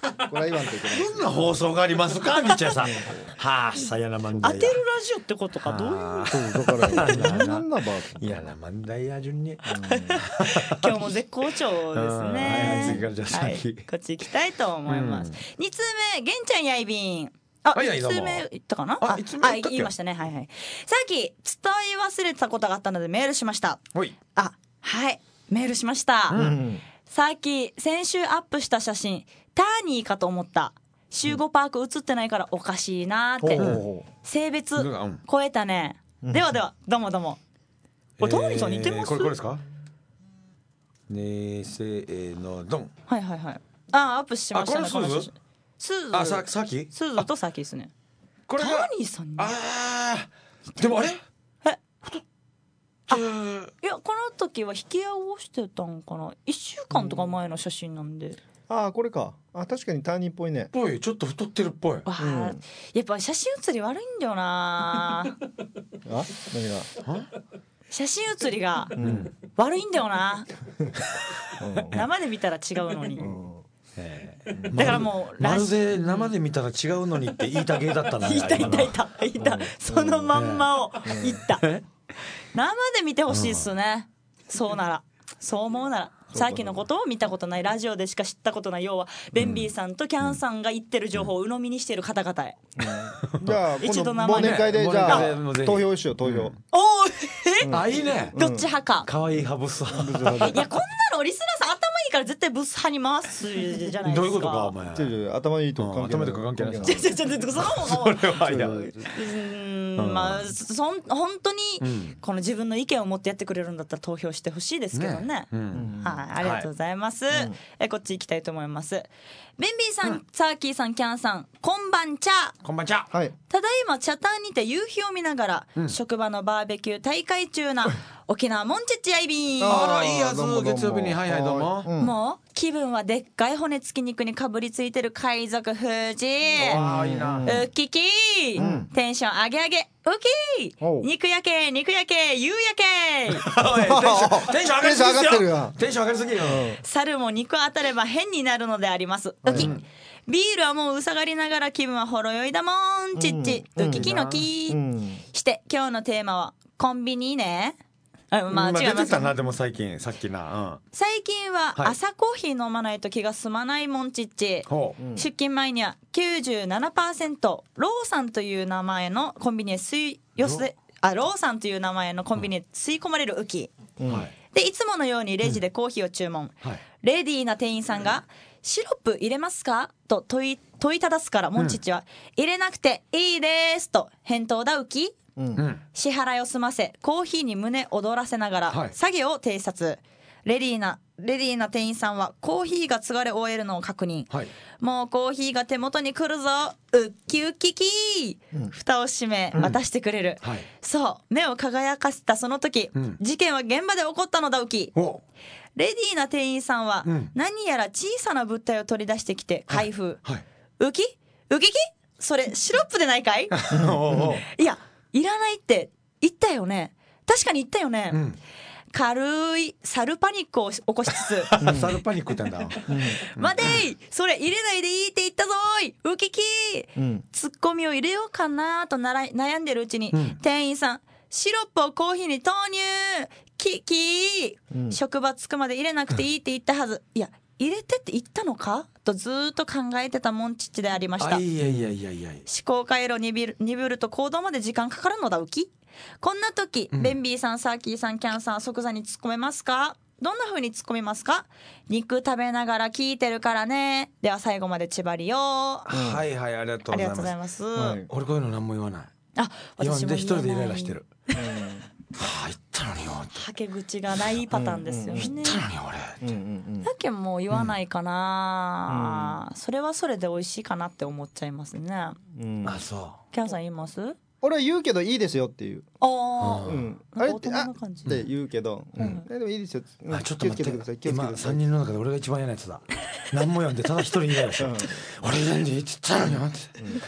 これは言わんといけない。 どんな放送がありますかみちゃさん。はあ、さやなまんだ当てるラジオってことか、どういう。 そうだからなんなば。 いやなまんだや順に。 今日も絶好調ですね。 次からじゃあ先。 こっち行きたいと思います。二通目、げんちゃんやいびん。あ、一通目言ったかな。あ、言いましたね。はいはい。さっき伝え忘れたことがあったのでメールしました。あ、はい、メールしました。さっき先週アップした写真ターニーかと思った。集合パーク写ってないからおかしいなーって。性別超えたね。ではでは、どうもどうも。これターニーさん似てます？ これこれですか？ねせーのドン。 はいはいはい。あ、アップしましたね。 このスースーズ。 あ、ささき？ スーズとさきですね。 これがターニーさんに。 ああ。でもあれ？ え？あ、いや、この時は引き合わしてたんかな。いっしゅうかんとか前の写真なんで。 ああ、これか。あ、確かにターニーっぽいね。 ぽい、ちょっと太ってるっぽい。 わあ、やっぱ写真写り悪いんだよな。 あ、何が？ 写真写りが悪いんだよな。生で見たら違うのに。だからもうまるで生で見たら違うのにって言いたげだったな。 言いた言いた言いた言いた、そのまんまを言った。生で見てほしいっすね。そうなら、そう思うなら。さっきのことを見たことない、ラジオでしか知ったことない、要はベンビーさんとキャンさんが言ってる情報を鵜呑みにしている方々へ。 じゃあ一度この忘年会でじゃあ投票しよう、投票。 おお、え、 あ、いいね。 どっち派か。 可愛い派ブス派。 いや、こんなのリスナーさん頭いいから絶対ブス派に回すじゃないですか。 どういうことかお前。 頭いいと関係ない。 頭とか関係ない。 ちょちょちょ、そのそれはいや。 まあ、そん本当にこの自分の意見を持ってやってくれるんだったら投票してほしいですけどね。はい、ありがとうございます。え、こっち行きたいと思います。ベンビーさん、サーキーさん、キャンさん、こんばんちゃ。 こんばんちゃ。 はい。 ただいまチャタンにて夕日を見ながら職場のバーベキュー大会中な沖縄モンチッチやいびん。 あら、いいやつ。月曜日に、はいはい、どうも。 もう気分はでっかい骨付き肉にかぶりついてる海賊富士。 ああ、いいな。 ウキキー、テンション上げ上げ、ウキー、肉焼け肉焼け夕焼け。 テンションテンション上がりすぎですよ。テンション上がりすぎよ。 猿も肉当たれば変になるのであります。ウキ、ビールはもううさがりながら気分はほろ酔いだもん。ちっち、ウキキのキして今日のテーマはコンビニね。あ、まあ違います。 出てたな、でも最近、さっきな。 最近は朝コーヒー飲まないと気が済まないもんちっち。出勤前には きゅうじゅうななパーセント ローさんという名前のコンビニへ吸い寄せ、あ、ローさんという名前のコンビニへ吸い込まれるウキ。で、いつものようにレジでコーヒーを注文。レディーな店員さんがシロップ入れますかと問い問いただすから、モンチッチは、入れなくていいですと返答だウキ。うん、支払いを済ませコーヒーに胸躍らせながら、はい、作業を偵察。レディーなレディーな店員さんはコーヒーが継がれ終えるのを確認、はい、もうコーヒーが手元に来るぞウッキウッキキー、うん、蓋を閉め渡してくれる、うんはい、そう目を輝かせたその時、うん、事件は現場で起こったのだウキ。レディーな店員さんは、うん、何やら小さな物体を取り出してきて開封、はいはい、ウキウキキそれシロップでないかいいやいらないって言ったよね。確かに言ったよね、うん、軽いサルパニックを起こしつつサルパニックってんだ待ていそれ入れないでいいって言ったぞいウキキ、うん、ツッコミを入れようかなとなら悩んでるうちに、うん、店員さんシロップをコーヒーに投入キキ、うん、職場着くまで入れなくていいって言ったはず、いや入れてって言ったのかとずーっと考えてたモンチッチでありました。 いやいやいやいや思考回路鈍る鈍ると行動まで時間かかるのだウキ。こんな時、うん、ベンビーさんサーキーさんキャンさんは即座に突っ込めますか。どんな風に突っ込みますか。肉食べながら聞いてるからね。では最後まで縛りよ、うん、 はいはいありがとうございます、はい、俺こういうの何も言わない。 あ、私も一人でイライラしてる、うん、はあ言ったのによはけ口がないパターンですよね、うんうんうん、 言ったのに俺、 うんうんうん、だけもう言わないかな、うん、それはそれで美味しいかなって思っちゃいますね、 うん、あそうキャンさん言います。 俺は言うけどいいですよっていう。 ああ、 うん、あれってあって言うけど、うん、でもいいですよ。 あ、ちょっと待って、今三人の中で俺が一番嫌なやつだ。何も読んでただ一人イライラした。俺なんで言ってたのよって。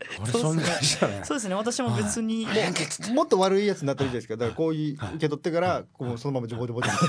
俺そんな感じだね。 そうですね。私も別にもっと悪いやつになってるじゃないですか。だからこういう受け取ってからこうそのままジョボジョボジョ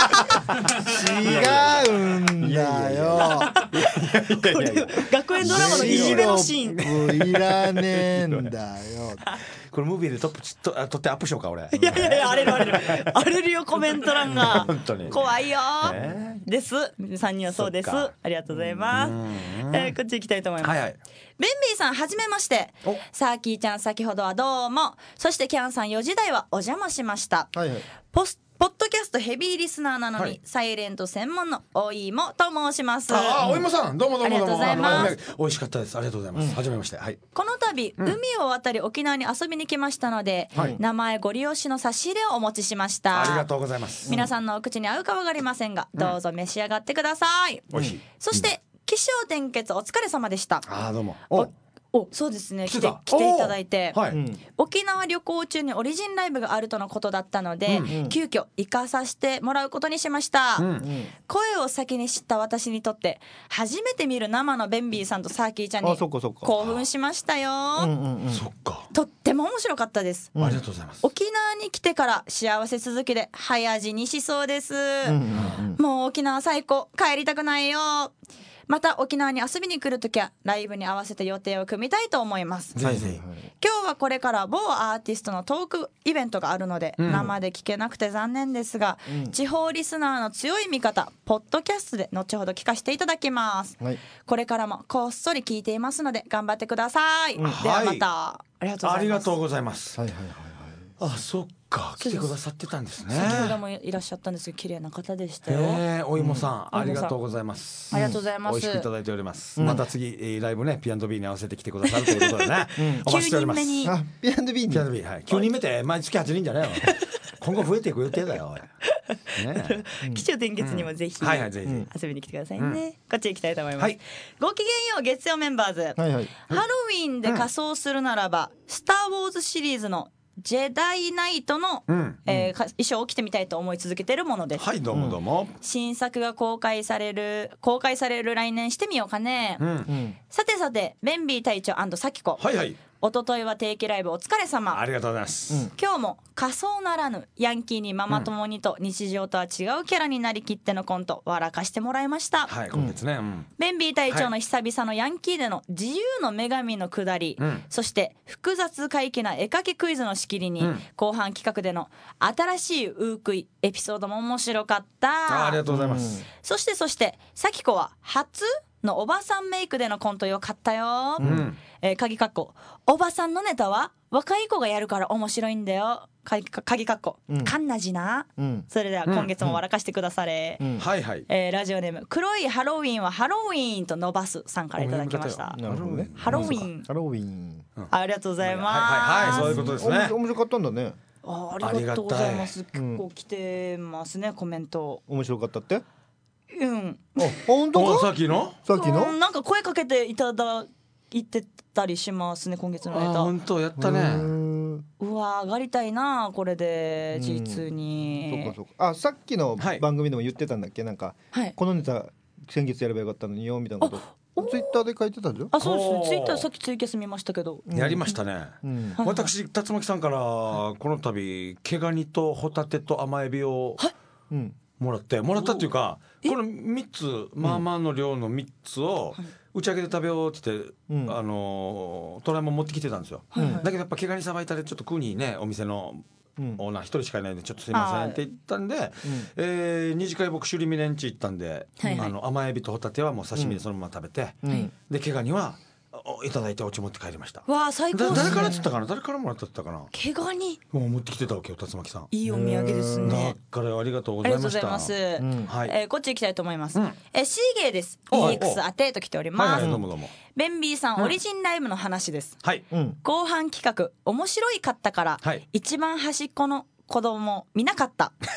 ボ違うんだよ。 これ学園ドラマのいじめのシーンいらねえんだよ。 これムービーでトップちと撮ってアップしようか俺。 いやいやいや、荒れる荒れる荒れるよコメント欄が。 本当に怖いよ、 えー、ですさんにんはそうです。ありがとうございます。えー、こっち行きたいと思います。 はいはい。 ベンビーさんはじめまして。サーキーちゃん先ほどはどうも。そしてキャンさんよじ台はお邪魔しました。 はいはい。 ポスポッドキャストヘビーリスナーなのに、はい、サイレント専門のおいもと申します。 ああ、おいもさんどうもどうもどうも。 ありがとうございます。 美味しかったです。ありがとうございます。うん、はじめまして。はい。 この度、うん、海を渡り沖縄に遊びに来ましたので、はい、名前ご利用しの差し入れをお持ちしました。 ありがとうございます。 皆さんのお口に合うかわかりませんが、どうぞ召し上がってください。 美味しい。 そして、起承転結お疲れ様でした。 ああ、どうも。 おおそうですね、来て来ていただいて、 はい、 沖縄旅行中にオリジンライブがあるとのことだったので、うんうん、急遽行かさせてもらうことにしました、うんうん、声を先に知った私にとって初めて見る生のベンビーさんとサーキーちゃんに興奮しましたよ。 そっか、 とっても面白かったです、 うん、ありがとうございます。 沖縄に来てから幸せ続きで早死にしそうです、うんうんうん、もう沖縄最高、帰りたくないよ。また沖縄に遊びに来るときはライブに合わせて予定を組みたいと思います。 ぜひぜひ。 今日はこれから某アーティストのトークイベントがあるので、うん、生で聞けなくて残念ですが、うん、地方リスナーの強い味方ポッドキャストで後ほど聞かせていただきます、はい、これからもこっそり聞いていますので頑張ってください、うん、ではまた、はい、ありがとうございます。 ありがとうございます。はいはいはいはい。あ、そっか、来てくださってたんですね。 先ほどもいらっしゃったんですけど綺麗な方でしたよ。 えー、お芋さん、うん、ありがとうございます。 ありがとうございます。 美味しくいただいております、うん、また次ライブね ピーアンドビー に合わせて来てくださるということでね、うん、お待ちしております。きゅうにんめにピーアンドビー にピーアンドビー、はい、きゅうにんめって毎月はちにんじゃないの今後増えていく予定だよ。 ね、起承転結にもぜひ遊びに来てくださいね、うん、こっち行きたいと思います、はい、ごきげんよう月曜メンバーズ、はいはい、ハロウィンで仮装するならば、うん、スターウォーズシリーズのジェダイナイトの、うんえー、衣装を着てみたいと思い続けているものです。 はい、どうもどうも。 新作が公開される公開される来年してみようかね、うんうん、さてさてベンビー隊長&サキコ、 はいはい、 おとといは定期ライブお疲れ様。 ありがとうございます、うん、 今日も仮想ならぬヤンキーにママ友にと日常とは違うキャラになりきってのコント笑かしてもらいました。 はい、今月ね、うん、 ベンビー隊長の久々のヤンキーでの自由の女神のくだり、うん、そして複雑怪奇な絵描きクイズの仕切りに、うん、後半企画での新しいウークイエピソードも面白かった。 あ, ありがとうございます、 うん、そしてそしてサキコは初のおばさんメイクでのコントよかったよ、うんえー、鍵かっこおばさんのネタは若い子がやるから面白いんだよ、鍵かっこ、うん、かんなじな、うん、それでは今月も笑かしてくだされ、うんうんはいはいえー、ラジオネーム黒いハロウィンはハロウィンと伸ばすさんからいただきました。 なるほどね、 ハロウィンハロウィン、 うん、ありがとうございます、 はいはいはい、そういうことですね。 面白かったんだね。 あ, ありがとうございます。結構来てますね、コメント。 面白かったって？ うん。 あ、本当か？ さっきの？ さっきの？ なんか声かけていただいてたりしますね、今月のネタ。 本当やったね。 うわ上がりたいなこれで実に。 そうかそうか。あ、さっきの番組でも言ってたんだっけ、なんか、はい、このネタ先月やればよかったのによみたいなこと。ツイッターで書いてたんじゃん。 あ、そうですね。ツイッターさっきツイキャス見ましたけど、 やりましたね、うん、私辰牧さんからこの度毛ガニとホタテと甘エビをもらってもらったっていうか、このみっつまあまあの量のみっつを打ち上げで食べようって言って、うん、あのトライも持ってきてたんですよ、うん、だけどやっぱ毛ガニさばいたでちょっと食うにね、お店のオーナー一人しかいないんでちょっとすいませんって言ったんで、うんえー、二次会僕首里見レンチ行ったんで、はいはい、あの甘エビとホタテはもう刺身でそのまま食べて、うん、で毛ガニはいただいてお家持って帰りました。 わあ最高ですね。 誰からつったかな、誰からもらったって言ったかな。 毛ガニもう持ってきてたわけよ、辰牧さん。 いいお土産ですね。 だからありがとうございました。ありがとうございます、うんはいえー、こっち行きたいと思います、うん、えー、シーゲーです。 イーエックス 当てと来ております、はいはい、 どうもどうも。 ベンビーさん、うん、オリジンライブの話です、 はい、うん、 後半企画面白いかったから、はい、一番端っこの子供見なかった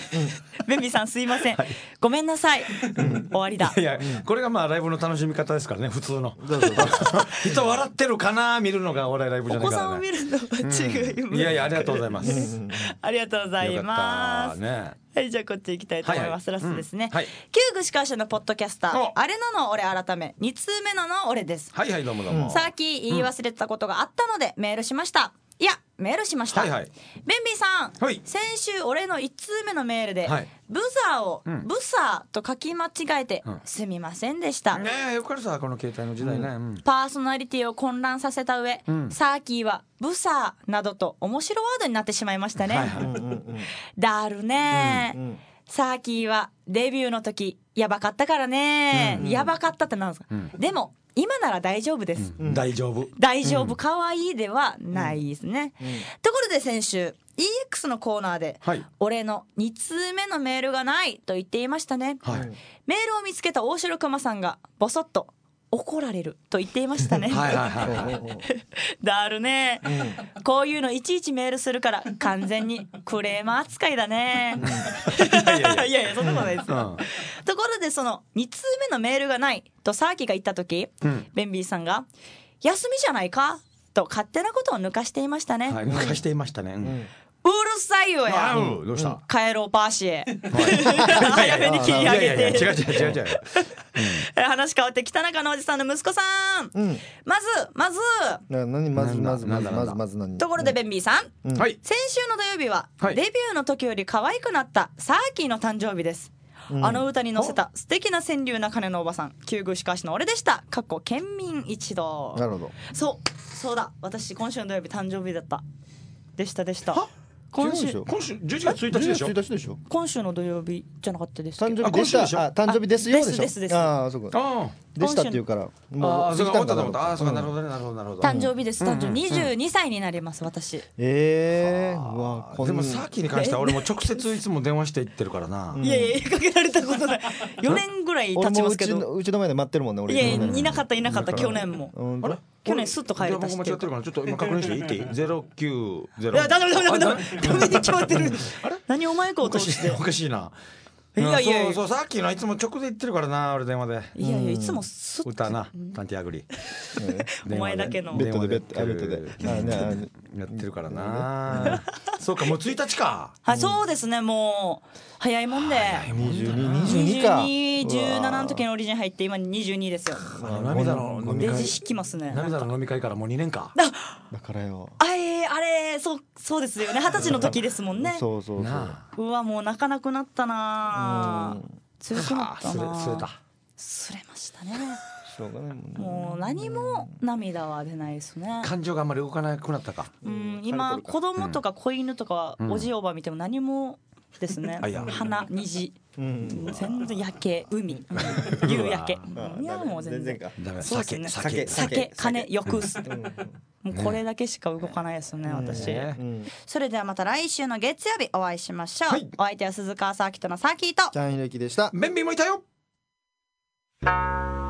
ベンビーさんすいません、ごめんなさい、終わりだ。 いやこれがまあライブの楽しみ方ですからね、普通の人笑ってるかな見るのがお笑いライブじゃないからね。 お子さんを見るのは違う、 いやいやありがとうございます。 ありがとうございます。 ね、 はい、じゃあこっち行きたいと思います。 はいはい、 ラストですね。 うんはい、 旧具川市のポッドキャスター、あれなの俺改めに通目のの俺です。 はいはいどうもどうも。 さっき言い忘れてたことがあったのでメールしました。いやメールしました。はいはい、ベンビーさん、はい、先週俺のいち通目のメールで、はい、ブザーを、うん、ブサーと書き間違えて、うん、すみませんでした。 ねえよくあるさこの携帯の時代ね、うん、 パーソナリティを混乱させた上、うん、サーキーはブサーなどと面白ワードになってしまいましたね。はいはい、だるね、うんうん、サーキーはデビューの時やばかったからね、うんうん、やばかったってなんですか、うん、でも今なら大丈夫です、 うん、大丈夫大丈夫、かわいいではないですね、うんうん、ところで先週 イーエックス のコーナーで、はい、俺のに通目のメールがないと言っていましたね、はい、メールを見つけた大城熊さんがボソッと怒られると言っていましたね。はいはいはい、だるね、うん、こういうのいちいちメールするから完全にクレーマー扱いだね。いやいやいやいやそんなことないですよ、うん、ところでそのに通目のメールがないとサーキが言った時、うん、ベンビーさんが休みじゃないかと勝手なことを抜かしていましたね。 はい、抜かしていましたね、うん、 うるさいよや、 うん、どうした、 帰ろうパーシへ早めに切り上げて。 違う違う違う違う、 うん、話変わって北中のおじさんの息子さん、うん、まずまずな何まずまずまずまずまず何ところでベンビーさん、うん、先週の土曜日は、はい、デビューの時より可愛くなったサーキーの誕生日です、うん、あの歌に乗せた素敵な川柳な鐘のおばさん旧具しかしの俺でした。かっこ県民一同。 なるほど。 そうそうだ、私今週の土曜日誕生日だったでしたでした。今週今週じゅういちがつついたちでしょ。 じゅういちがつついたちでしょ。 今週の土曜日じゃなかったです誕生日でした。あ誕生日ですよでしょ。 ですですです。 ああそうか。あでしたっていうからもう過ぎたんだと思った。ああそうかなるほどねなるほどなるほど。 誕生日です。誕生日にじゅうにさいになります私。 ええうわでもさっきに関しては俺も直接いつも電話して言ってるからな。 いやいやかけられたことない。よねんぐらい経ちますけど。 うちの前で待ってるもんね俺。 いやいなかったいなかった去年も。 あれ去年スッと帰れたし。 僕間違ってるからちょっと今確認していいっていい？ゼロきゅうゼロ。 いやダメダメダメダメに決まってる。あれ？何お前かを通して。 おかしいな。いやいやそうそうさっきのいつも直で言ってるからな俺電話で。 いやいやいつもスッと歌なパンティアグリ。 お前だけのベッドでベッドベッドでやってるからな。そうかもうついたちか。 はいそうですねもう早いもんで。 にじゅうに、にじゅうにか。 じゅうななの時のオリジン入って今にじゅうにですよ。 涙の飲み会。 レジ引きますね。 涙の飲み会からもうにねんか。 だからよ。 あえあれそうそうですよね二十歳の時ですもんね。 そうそうそう。 うわもう泣かなくなったな。強くなったな。 すれた。 すれましたね。もう何も涙は出ないですね。 感情があんまり動かなくなったか。 うん今子供とか子犬とかおじおば見ても何もですね。花虹。全然夜景海夕焼けいやもう全然酒酒酒金欲すもうこれだけしか動かないですね私。それではまた来週の月曜日お会いしましょう。お相手は鈴川サーキットのサーキーとちゃんひろきでした。 ベンビーもいたよ。